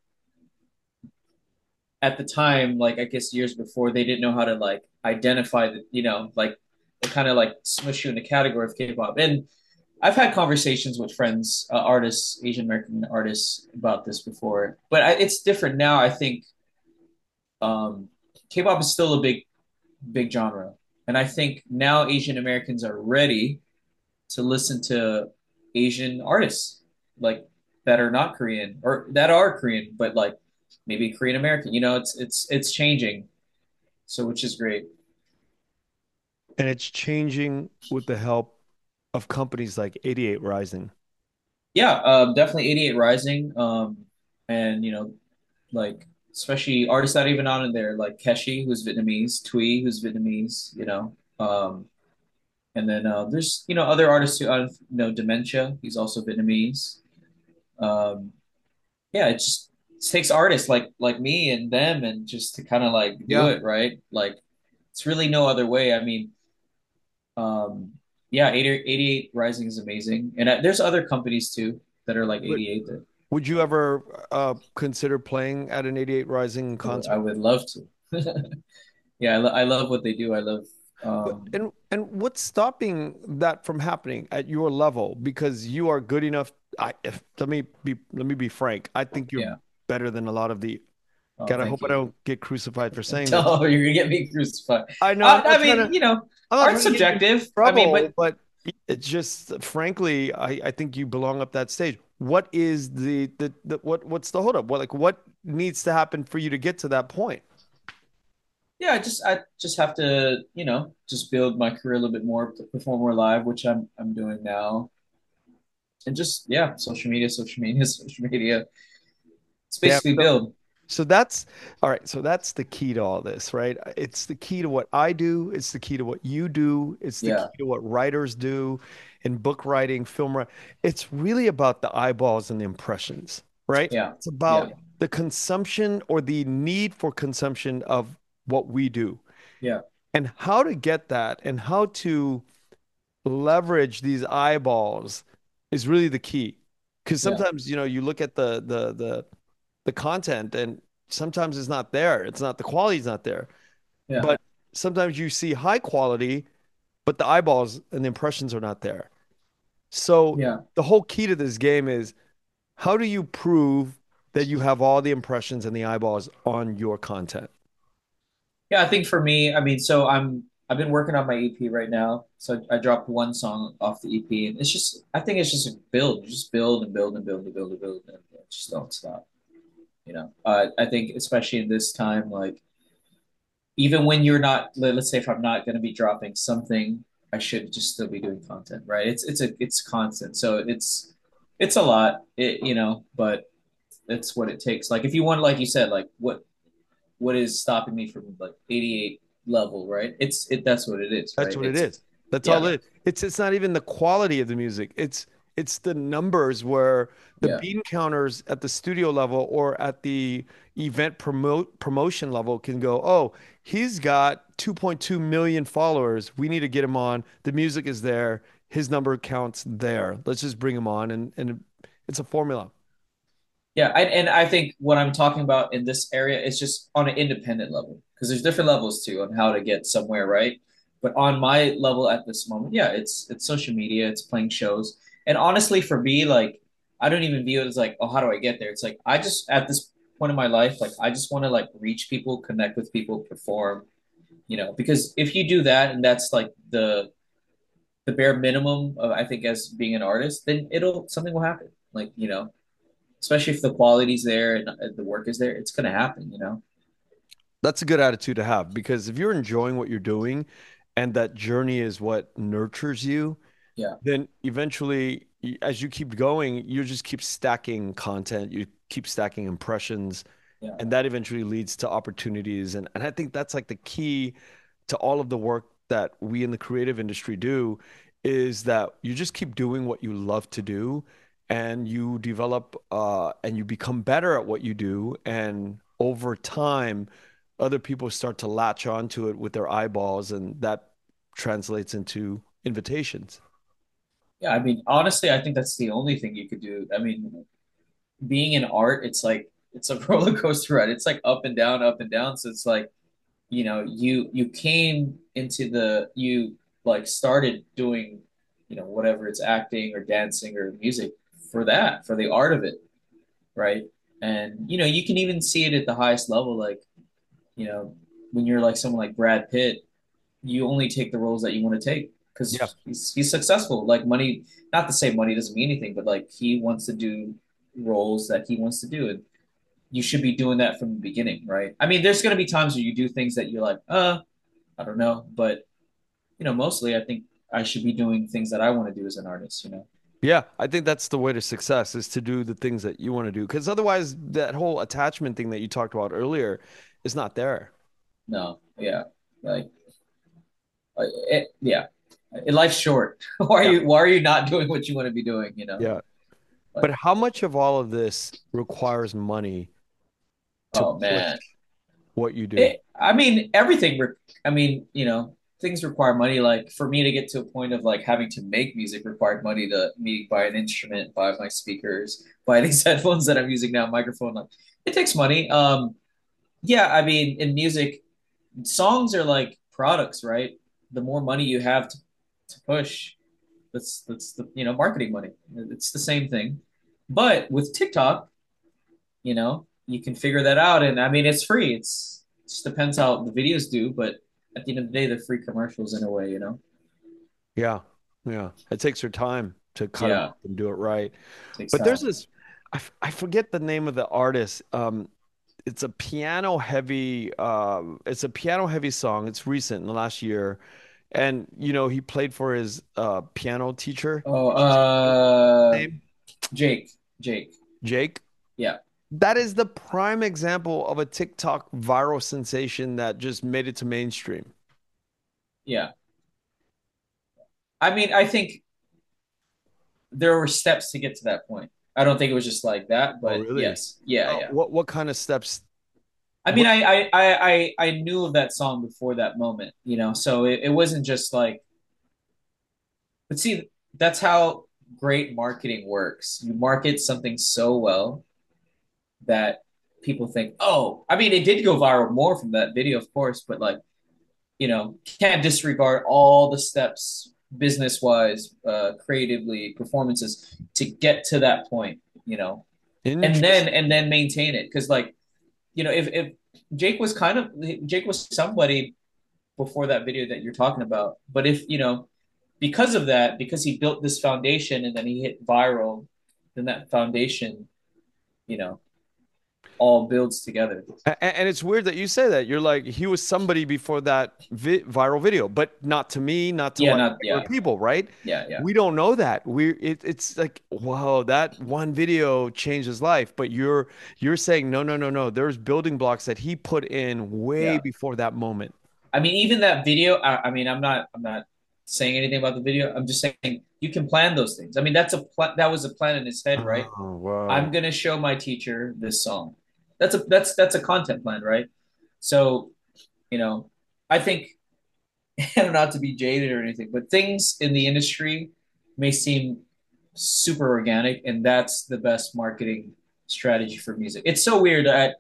at the time, like I guess years before, they didn't know how to like identify the, you know, like they kind of like smush you in the category of K-pop. And I've had conversations with friends, uh, artists, Asian American artists about this before, but I, it's different now. I think um, K-pop is still a big, big genre, and I think now Asian Americans are ready to listen to Asian artists like that are not Korean or that are Korean, but like maybe Korean American. You know, it's it's it's changing, so which is great. And it's changing with the help of companies like eighty-eight Rising. Yeah, um, definitely eighty-eight Rising, um, and you know, like especially artists that are even on in there, like Keshi, who's Vietnamese, Tui, who's Vietnamese. You know, um, and then uh, there's you know other artists who, uh, you know, Dementia, he's also Vietnamese. Um, yeah, it just it takes artists like like me and them and just to kind of like do Yeah. it right. Like it's really no other way. I mean, um, yeah, eighty, eighty-eight Rising is amazing, and uh, there's other companies too that are like But eighty-eight that would you ever uh, consider playing at an eighty-eight Rising I would, I concert? would love to. Yeah, I, lo- I love what they do. I love, But um, and and what's stopping that from happening at your level? Because you are good enough. I if, let me be let me be frank. I think you're yeah. better than a lot of the. Oh, God, I thank hope I you. don't get crucified for saying this. Oh, you're gonna get me crucified. I know Uh, I'm I not trying mean, to. you know, I'm not art's trying to get you in subjective. I mean, but trouble, but it's just, frankly, I, I think you belong up that stage. What is the, the, the what what's the holdup? What like what needs to happen for you to get to that point? yeah, I just I just have to, you know, just build my career a little bit more, perform more live, which I'm I'm doing now, and just yeah, social media, social media, social media. It's Yeah. basically So build. so that's all right. So that's the key to all this, right? It's the key to what I do. It's the key to what you do. It's the key Yeah, to what writers do in book writing, film writing. It's really about the eyeballs and the impressions, right? yeah, It's yeah, about the consumption or the need for consumption of what we do yeah, and how to get that and how to leverage these eyeballs is really the key. Because yeah, sometimes, you know, you look at the the the the content and sometimes it's not there. It's not the quality's not there. yeah, But sometimes you see high quality, but the eyeballs and the impressions are not there. So yeah. the whole key to this game is how do you prove that you have all the impressions and the eyeballs on your content? Yeah, I think for me, I mean, so I'm I've been working on my E P right now. So I dropped one song off the E P, and it's just I think it's just a build, you just build and build and build and build and build and just don't stop. You know, uh, I think especially in this time, like even when you're not, let's say if I'm not going to be dropping something, I should just still be doing content, right? It's it's a it's constant, so it's it's a lot, it, you know, but it's what it takes. Like if you want, like you said, like what what is stopping me from like eighty-eight level, right? It's it that's what it is, That's right? what it It's is. That's all yeah, it is. It's it's not even the quality of the music. It's it's the numbers where the yeah, bean counters at the studio level or at the event promote promotion level can go, oh, he's got two point two million followers. We need to get him on. The music is there. His number counts there. Let's just bring him on and and it's a formula. yeah. I, and I think what I'm talking about in this area is just on an independent level because there's different levels too on how to get somewhere, right? But on my level at this moment, yeah, it's it's social media, it's playing shows, and honestly, for me, like I don't even view it as like, oh, how do I get there? It's like I just at this point in my life, like I just want to like reach people, connect with people, perform, you know, because if you do that and that's like the the bare minimum of I think as being an artist, then it'll something will happen. Like, you know, especially if the quality's there and the work is there, it's gonna happen, you know. That's a good attitude to have because if you're enjoying what you're doing and that journey is what nurtures you, Yeah, then eventually, y- as you keep going, you just keep stacking content, you keep stacking impressions, yeah, and that eventually leads to opportunities. And, and I think that's like the key to all of the work that we in the creative industry do is that you just keep doing what you love to do and you develop uh, and you become better at what you do. And over time, other people start to latch onto it with their eyeballs, and that translates into invitations. yeah. I mean, honestly, I think that's the only thing you could do. I mean, being in art, it's like it's a roller coaster ride. It's like up and down, up and down. So it's like, you know, you you came into the you like started doing, you know, whatever it's acting or dancing or music for that, for the art of it, right? And you know, you can even see it at the highest level, like, you know, when you're like someone like Brad Pitt, you only take the roles that you want to take Yeah. because he's he's successful. Like money, not to say money doesn't mean anything, but like he wants to do roles that he wants to do, and you should be doing that from the beginning, right? I mean, there's going to be times where you do things that you're like, uh, I don't know, but you know, mostly I think I should be doing things that I want to do as an artist. You know, Yeah, I think that's the way to success is to do the things that you want to do. Because otherwise, that whole attachment thing that you talked about earlier is not there. no, yeah, like, like it, yeah, life's short. why are Yeah. you Why are you not doing what you want to be doing? You know, Yeah. But like, how much of all of this requires money to oh push man, what you do? it. I mean, everything. Re- I mean, you know, things require money. Like for me to get to a point of like having to make music required money to me buy an instrument, buy my speakers, buy these headphones that I'm using now, microphone. Like it takes money. Um, yeah, I mean, in music, songs are like products, right? The more money you have to, to push, that's that's the you know marketing money. It's the same thing, but with TikTok, you know, you can figure that out, and I mean, it's free. It's it just depends how the videos do, but at the end of the day, they're free commercials in a way, you know. Yeah. Yeah. It takes your time to cut them Yeah, up and do it right. takes But there's time. this, I, f- I forget the name of the artist. Um, it's a piano heavy, um, it's a piano heavy song. It's recent in the last year. And, you know, he played for his uh, piano teacher. Oh, uh, Name? Jake, Jake. Jake. Yeah, That is the prime example of a TikTok viral sensation that just made it to mainstream. yeah. I mean, I think there were steps to get to that point. I don't think it was just like that, Oh, but really? yes, yeah, Uh, yeah. what what kind of steps? I mean, What? I I I I, I knew of that song before that moment, you know, so it, it wasn't just like, but see, that's how great marketing works. You market something so well that people think, oh, I mean, it did go viral more from that video, of course, but like, you know, can't disregard all the steps business wise, uh, creatively, performances to get to that point, you know, and then and Interesting. then maintain it. Because like, you know, if if Jake was kind of Jake was somebody before that video that you're talking about, but if you know, because of that, because he built this foundation and then he hit viral, then that foundation, you know, all builds together. A- And it's weird that you say that. You're like, he was somebody before that vi viral video, but not to me, not to Yeah, like not regular yeah, people, right? yeah, yeah, We don't know that. We it, it's like, wow, that one video changed his life. But you're you're saying no, no, no, no. There's building blocks that he put in way yeah. before that moment. I mean, even that video. I, I mean, I'm not. I'm not saying anything about the video. I'm just saying you can plan those things. I mean, that's a pl- that was a plan in his head, right? Oh, wow. I'm gonna show my teacher this song. That's a that's that's a content plan, right? So you know, I think and not to be jaded or anything, but things in the industry may seem super organic, and that's the best marketing strategy for music. It's so weird that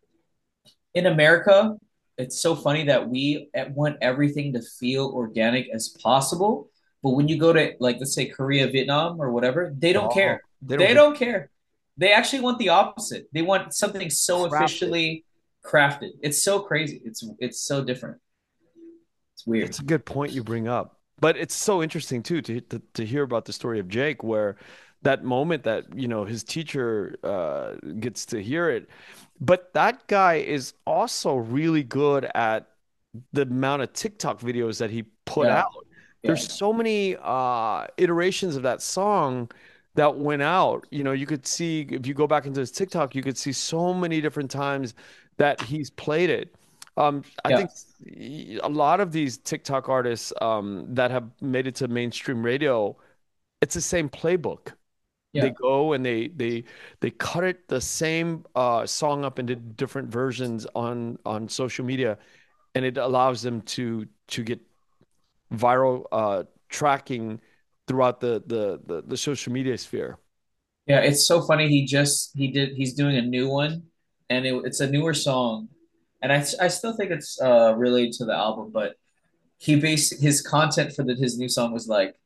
in America, it's so funny that we want everything to feel organic as possible. But when you go to like let's say Korea, Vietnam, or whatever, they don't Oh, care. they don't They get don't care. They actually want the opposite. They want something so crafted. officially crafted. It's so crazy. It's it's so different. It's weird. That's a good point you bring up. But it's so interesting too to, to to hear about the story of Jake, where that moment that, you know, his teacher uh, gets to hear it. But that guy is also really good at the amount of TikTok videos that he put out. Yeah. There's Yeah. so many uh, iterations of that song that went out. You know, you could see if you go back into his TikTok, you could see so many different times that he's played it. Um, I Yeah. think a lot of these TikTok artists um, that have made it to mainstream radio, it's the same playbook. They Yeah. go and they they they cut it the same uh, song up into different versions on on social media, and it allows them to to get viral uh, tracking throughout the, the the the social media sphere. Yeah, it's so funny. He just he did he's doing a new one, and it, it's a newer song, and I I still think it's uh related to the album, but he based his content for the, his new song was like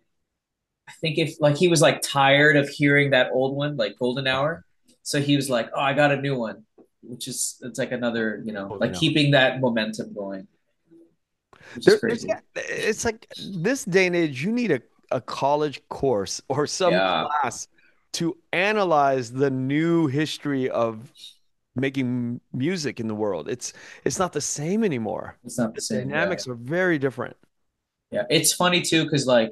I think if like he was like tired of hearing that old one like Golden Hour, so he was like, oh, I got a new one, which is it's like another you know Golden like hour. keeping that momentum going, which is There, there's crazy. got- it's like this day and age, you need a, a college course or some Yeah, class to analyze the new history of making music in the world. It's it's not the same anymore. it's not the The same. Yeah, dynamics are very different. yeah. It's funny too because like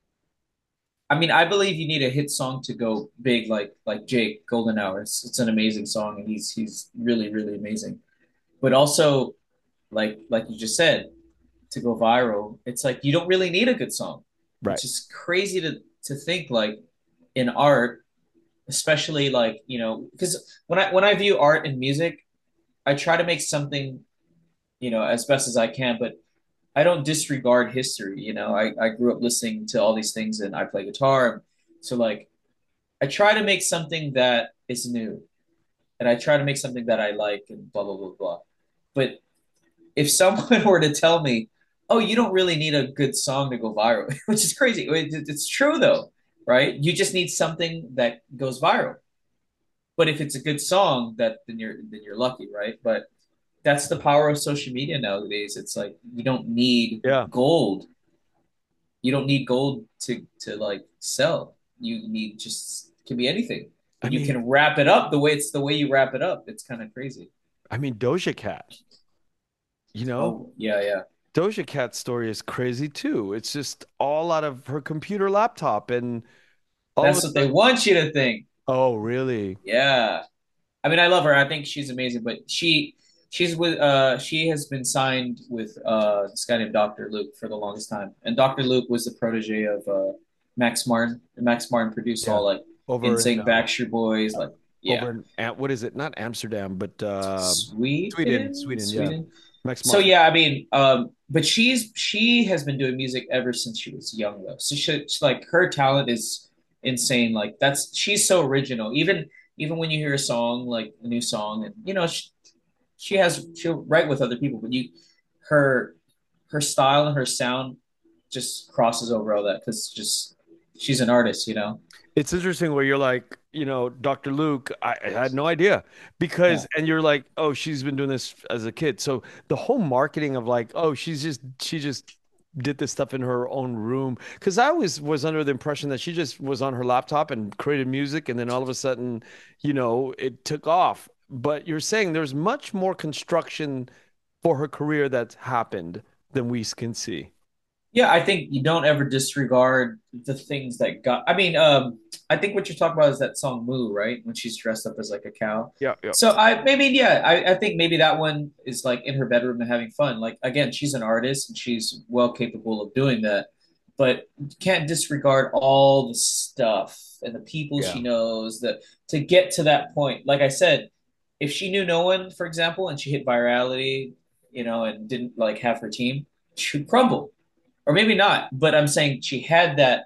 I mean, I believe you need a hit song to go big, like like Jake Golden Hour. It's, it's an amazing song, and he's he's really really amazing. But also, like like you just said, to go viral, it's like you don't really need a good song, Right. which is crazy to to think like in art, especially like you know, because when I when I view art and music, I try to make something you know as best as I can, but I don't disregard history. You know, I I grew up listening to all these things, and I play guitar, so like I try to make something that is new, and I try to make something that I like, and blah blah blah blah. But if someone were to tell me, "Oh, you don't really need a good song to go viral," which is crazy. It's true though, right? You just need something that goes viral. But if it's a good song, that then you're then you're lucky, right? But that's the power of social media nowadays. It's like you don't need Yeah. gold. You don't need gold to to like sell. You need just it can be anything, I and you mean, can wrap it up the way it's the way you wrap it up. It's kind of crazy. I mean Doja Cat, you know? Oh yeah, yeah. Doja Cat's story is crazy too. It's just all out of her computer laptop and all of That's a what they sudden, want you to think. oh, really? Yeah. I mean, I love her. I think she's amazing, but she she's with uh she has been signed with uh this guy named doctor Luke for the longest time. And doctor Luke was the protege of uh Max Martin. And Max Martin produced Yeah. all like Over in NSYNC, um Backstreet Boys, like yeah. over in Am- what is it? Not Amsterdam, but uh Sweden, Sweden, Sweden, yeah. Sweden. Max So Martin. yeah, I mean, um, but she's she has been doing music ever since she was young though. So she, she like her talent is insane. Like that's she's so original. Even even when you hear a song like a new song, and you know she, she has she'll write with other people, but you her her style and her sound just crosses over all that because just she's an artist, you know. It's interesting where you're like, you know, doctor Luke, I, I had no idea because, Yeah, and you're like, oh, she's been doing this as a kid. So the whole marketing of like, oh, she's just, she just did this stuff in her own room. Because I always was under the impression that she just was on her laptop and created music. And then all of a sudden, you know, it took off. But you're saying there's much more construction for her career that's happened than we can see. yeah, I think you don't ever disregard the things that got. I mean, um, I think what you're talking about is that song "Moo," right? When she's dressed up as like a cow. Yeah, yeah. So I maybe yeah, I, I think maybe that one is like in her bedroom and having fun. Like again, she's an artist and she's well capable of doing that, but you can't disregard all the stuff and the people Yeah. she knows that to get to that point. Like I said, if she knew no one, for example, and she hit virality, you know, and didn't like have her team, she'd crumble or maybe not, but I'm saying she had that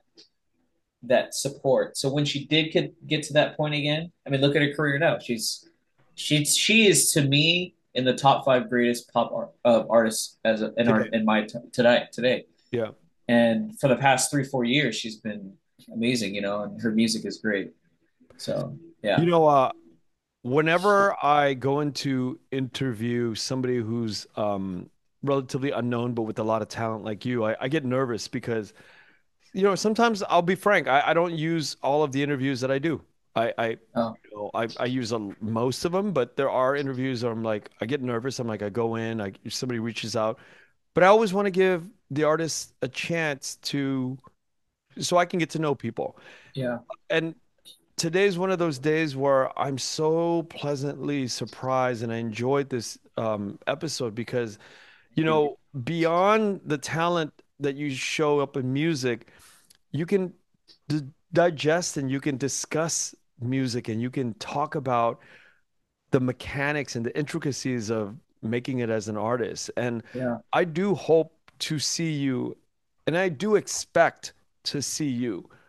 that support. So when she did get, get to that point again, I mean, look at her career now. She's she she is to me in the top five greatest pop art, uh, artists as a, in our Today. in my t- today today. Yeah. And for the past three four years, she's been amazing. You know, and her music is great. So You yeah, know, uh, whenever I go into interview somebody who's um, relatively unknown but with a lot of talent like you, I, I get nervous because, you know, sometimes I'll be frank, I, I don't use all of the interviews that I do. I, I, oh you know, I, I use a, most of them, but there are interviews where I'm like, I get nervous. I'm like, I go in, I, somebody reaches out, but I always want to give the artist a chance to, so I can get to know people. yeah And today's one of those days where I'm so pleasantly surprised and I enjoyed this um, episode because, you know, beyond the talent that you show up in music, you can d digest and you can discuss music and you can talk about the mechanics and the intricacies of making it as an artist. And yeah I do hope to see you, and I do expect to see you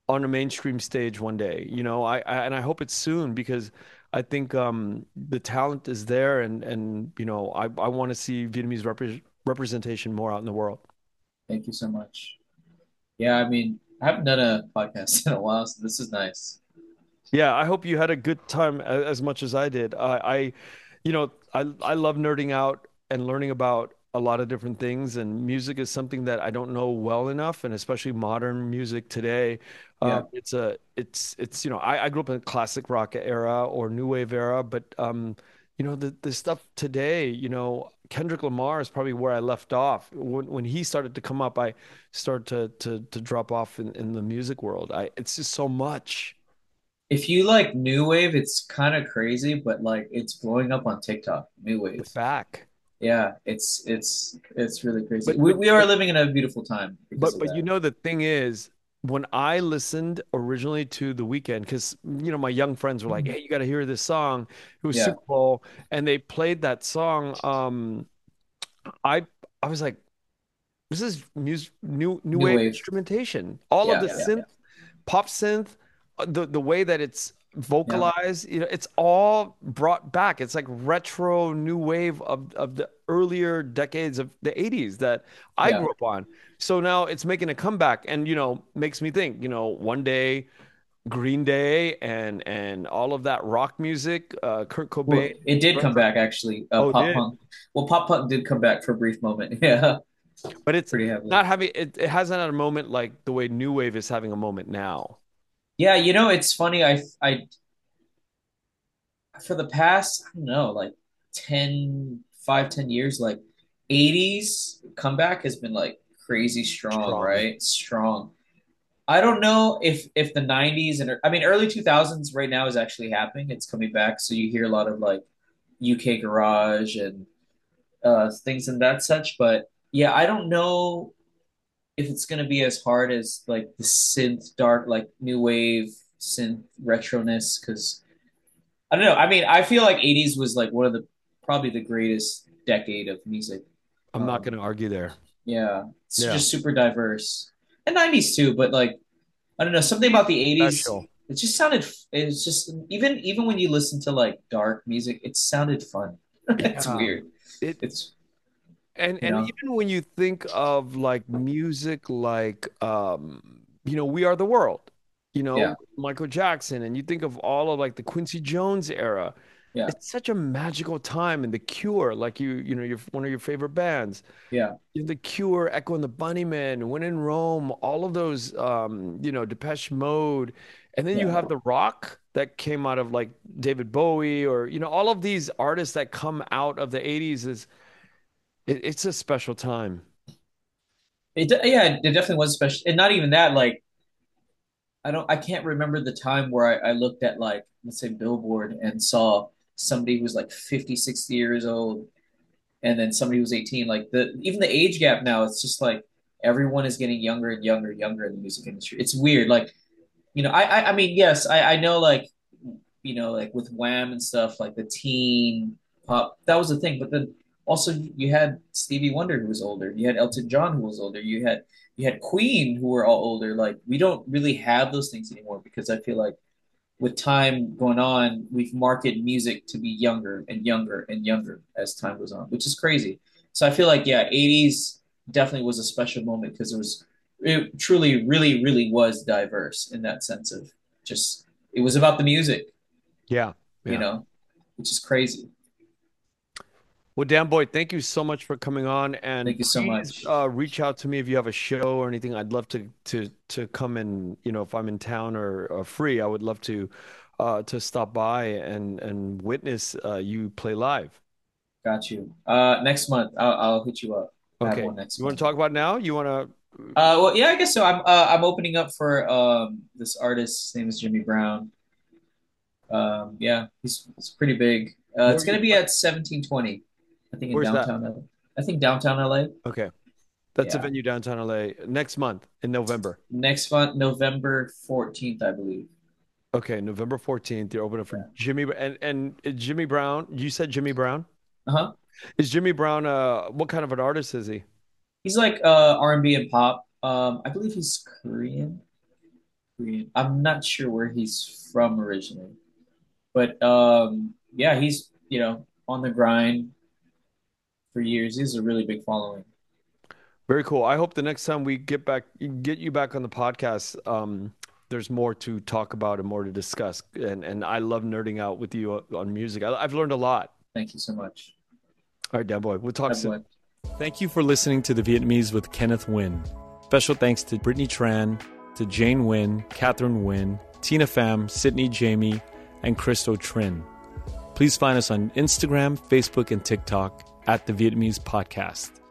on a mainstream stage one day. You know, I, I and I hope it's soon because I think um, the talent is there, and and you know, I I want to see Vietnamese repre representation more out in the world. Thank you so much. Yeah, I mean, I haven't done a podcast in a while, so this is nice. Yeah, I hope you had a good time a- as much as I did. I, I, you know, I I love nerding out and learning about a lot of different things, and music is something that I don't know well enough, and especially modern music today. Um, Yeah. it's a, it's, it's, you know, I, I grew up in the classic rock era or new wave era, but um, you know, the the stuff today, you know, Kendrick Lamar is probably where I left off. When when he started to come up, I started to to to drop off in in the music world. I, it's just so much. If you like new wave, it's kind of crazy, but like it's blowing up on TikTok, new wave. It's back. Yeah, it's it's it's really crazy. But We but we are but living in a beautiful time because but of but you that. know the thing is, when I listened originally to The Weeknd, because you know my young friends were like, "Hey, you got to hear this song." It was Yeah, Super Bowl, and they played that song. Um, I I was like, "This is music, new new new wave wave. instrumentation. All of Yeah, the yeah, synth, pop synth, uh, the the way that it's yeah, vocalized, you know, it's all brought back. It's like retro new wave of of the earlier decades of the eighties that I yeah. grew up on. So now it's making a comeback and you know, makes me think, you know, one day Green Day and and all of that rock music, uh Kurt Cobain, Well, it did come retro. back actually. Uh, Oh, it pop did. punk. Well, pop punk did come back for a brief moment. Yeah, But it's pretty heavily. not having it, it hasn't had a moment like the way new wave is having a moment now. Yeah, you know, it's funny. I I for the past, I don't know, like ten, five, ten years, like eighties comeback has been like crazy strong, Strong. right? Strong. I don't know if if the nineties and I mean early two thousands right now is actually happening. It's coming back. So you hear a lot of like U K garage and uh things and that such, but yeah, I don't know if it's gonna be as hard as like the synth dark like new wave synth retroness because I don't know. I mean, I feel like eighties was like one of the probably the greatest decade of music. I'm not going Um, to argue there. yeah, it's Yeah. just super diverse. And nineties too, but like I don't know, something eighties about the eighties, special. it just sounded it's just even even when you listen to like dark music, it sounded fun. It's Yeah. weird. It It's and you and know, even when you think of like music like um you know, We Are the World, you yeah, know, Michael Jackson, and you think of all of like the Quincy Jones era. yeah, It's such a magical time, and The Cure, like you you know, your one of your favorite bands. yeah, The Cure, Echo and the Bunnymen, When in Rome, all of those, um, you know, Depeche Mode, and then you yeah. have the rock that came out of like David Bowie, or you know, all of these artists that come out of the eighties is it, it's a special time. It yeah, it definitely was special. And not even that, like I don't I can't remember the time where I, I looked at like let's say Billboard and saw somebody who was like fifty, sixty years old and then somebody who was eighteen. Like the even the age gap now, it's just like everyone is getting younger and younger and younger in the music industry. It's weird. Like, you know, I I, I mean, yes, I, I know like you know, like with Wham and stuff, like the teen pop, that was the thing. But then also you had Stevie Wonder who was older. You had Elton John who was older. You had you had Queen who were all older. Like we don't really have those things anymore because I feel like with time going on, we've marketed music to be younger and younger and younger as time goes on, which is crazy. So I feel like yeah, eighties definitely was a special moment because it was it truly, really, really was diverse in that sense of just it was about the music, Yeah, you yeah. know, which is crazy. Well, Dan Boyd, thank you so much for coming on, Thank and you so please much. uh, reach out to me if you have a show or anything. I'd love to to to come and you know if I'm in town or, or free, I would love to uh, to stop by and and witness uh, you play live. Got you. Uh, next month I'll, I'll hit you up. I have Okay, one next you want month. to talk about it now? You want to? Uh, well, yeah, I guess so. I'm uh, I'm opening up for um this artist. His name is Jimmy Brown. Um, yeah, he's it's pretty big. Uh, Where it's are you gonna be playing? at seventeen twenty, I think in Where's that? downtown L A. I think downtown L A. Okay, that's a Yeah. venue downtown L A next month in November. Next month, November fourteenth, I believe. Okay, November fourteenth. You're opening for Yeah. Jimmy and and uh, Jimmy Brown. You said Jimmy Brown. Uh-huh. Is Jimmy Brown? Uh, what kind of an artist is he? He's like uh R and B and pop. Um, I believe he's Korean. Korean. I'm not sure where he's from originally, but um, yeah, he's you know on the grind for years. He has a really big following. Very cool. I hope the next time we get back, get you back on the podcast, um, there's more to talk about and more to discuss. And and I love nerding out with you on music. I, I've learned a lot. Thank you so much. All right, Dan Boy, we'll talk soon. Everyone. Thank you for listening to The Vietnamese with Kenneth Nguyen. Special thanks to Brittany Tran, to Jane Nguyen, Catherine Nguyen, Tina Pham, Sydney Jamie, and Christo Trin. Please find us on Instagram, Facebook, and TikTok at The Vietnamese Podcast.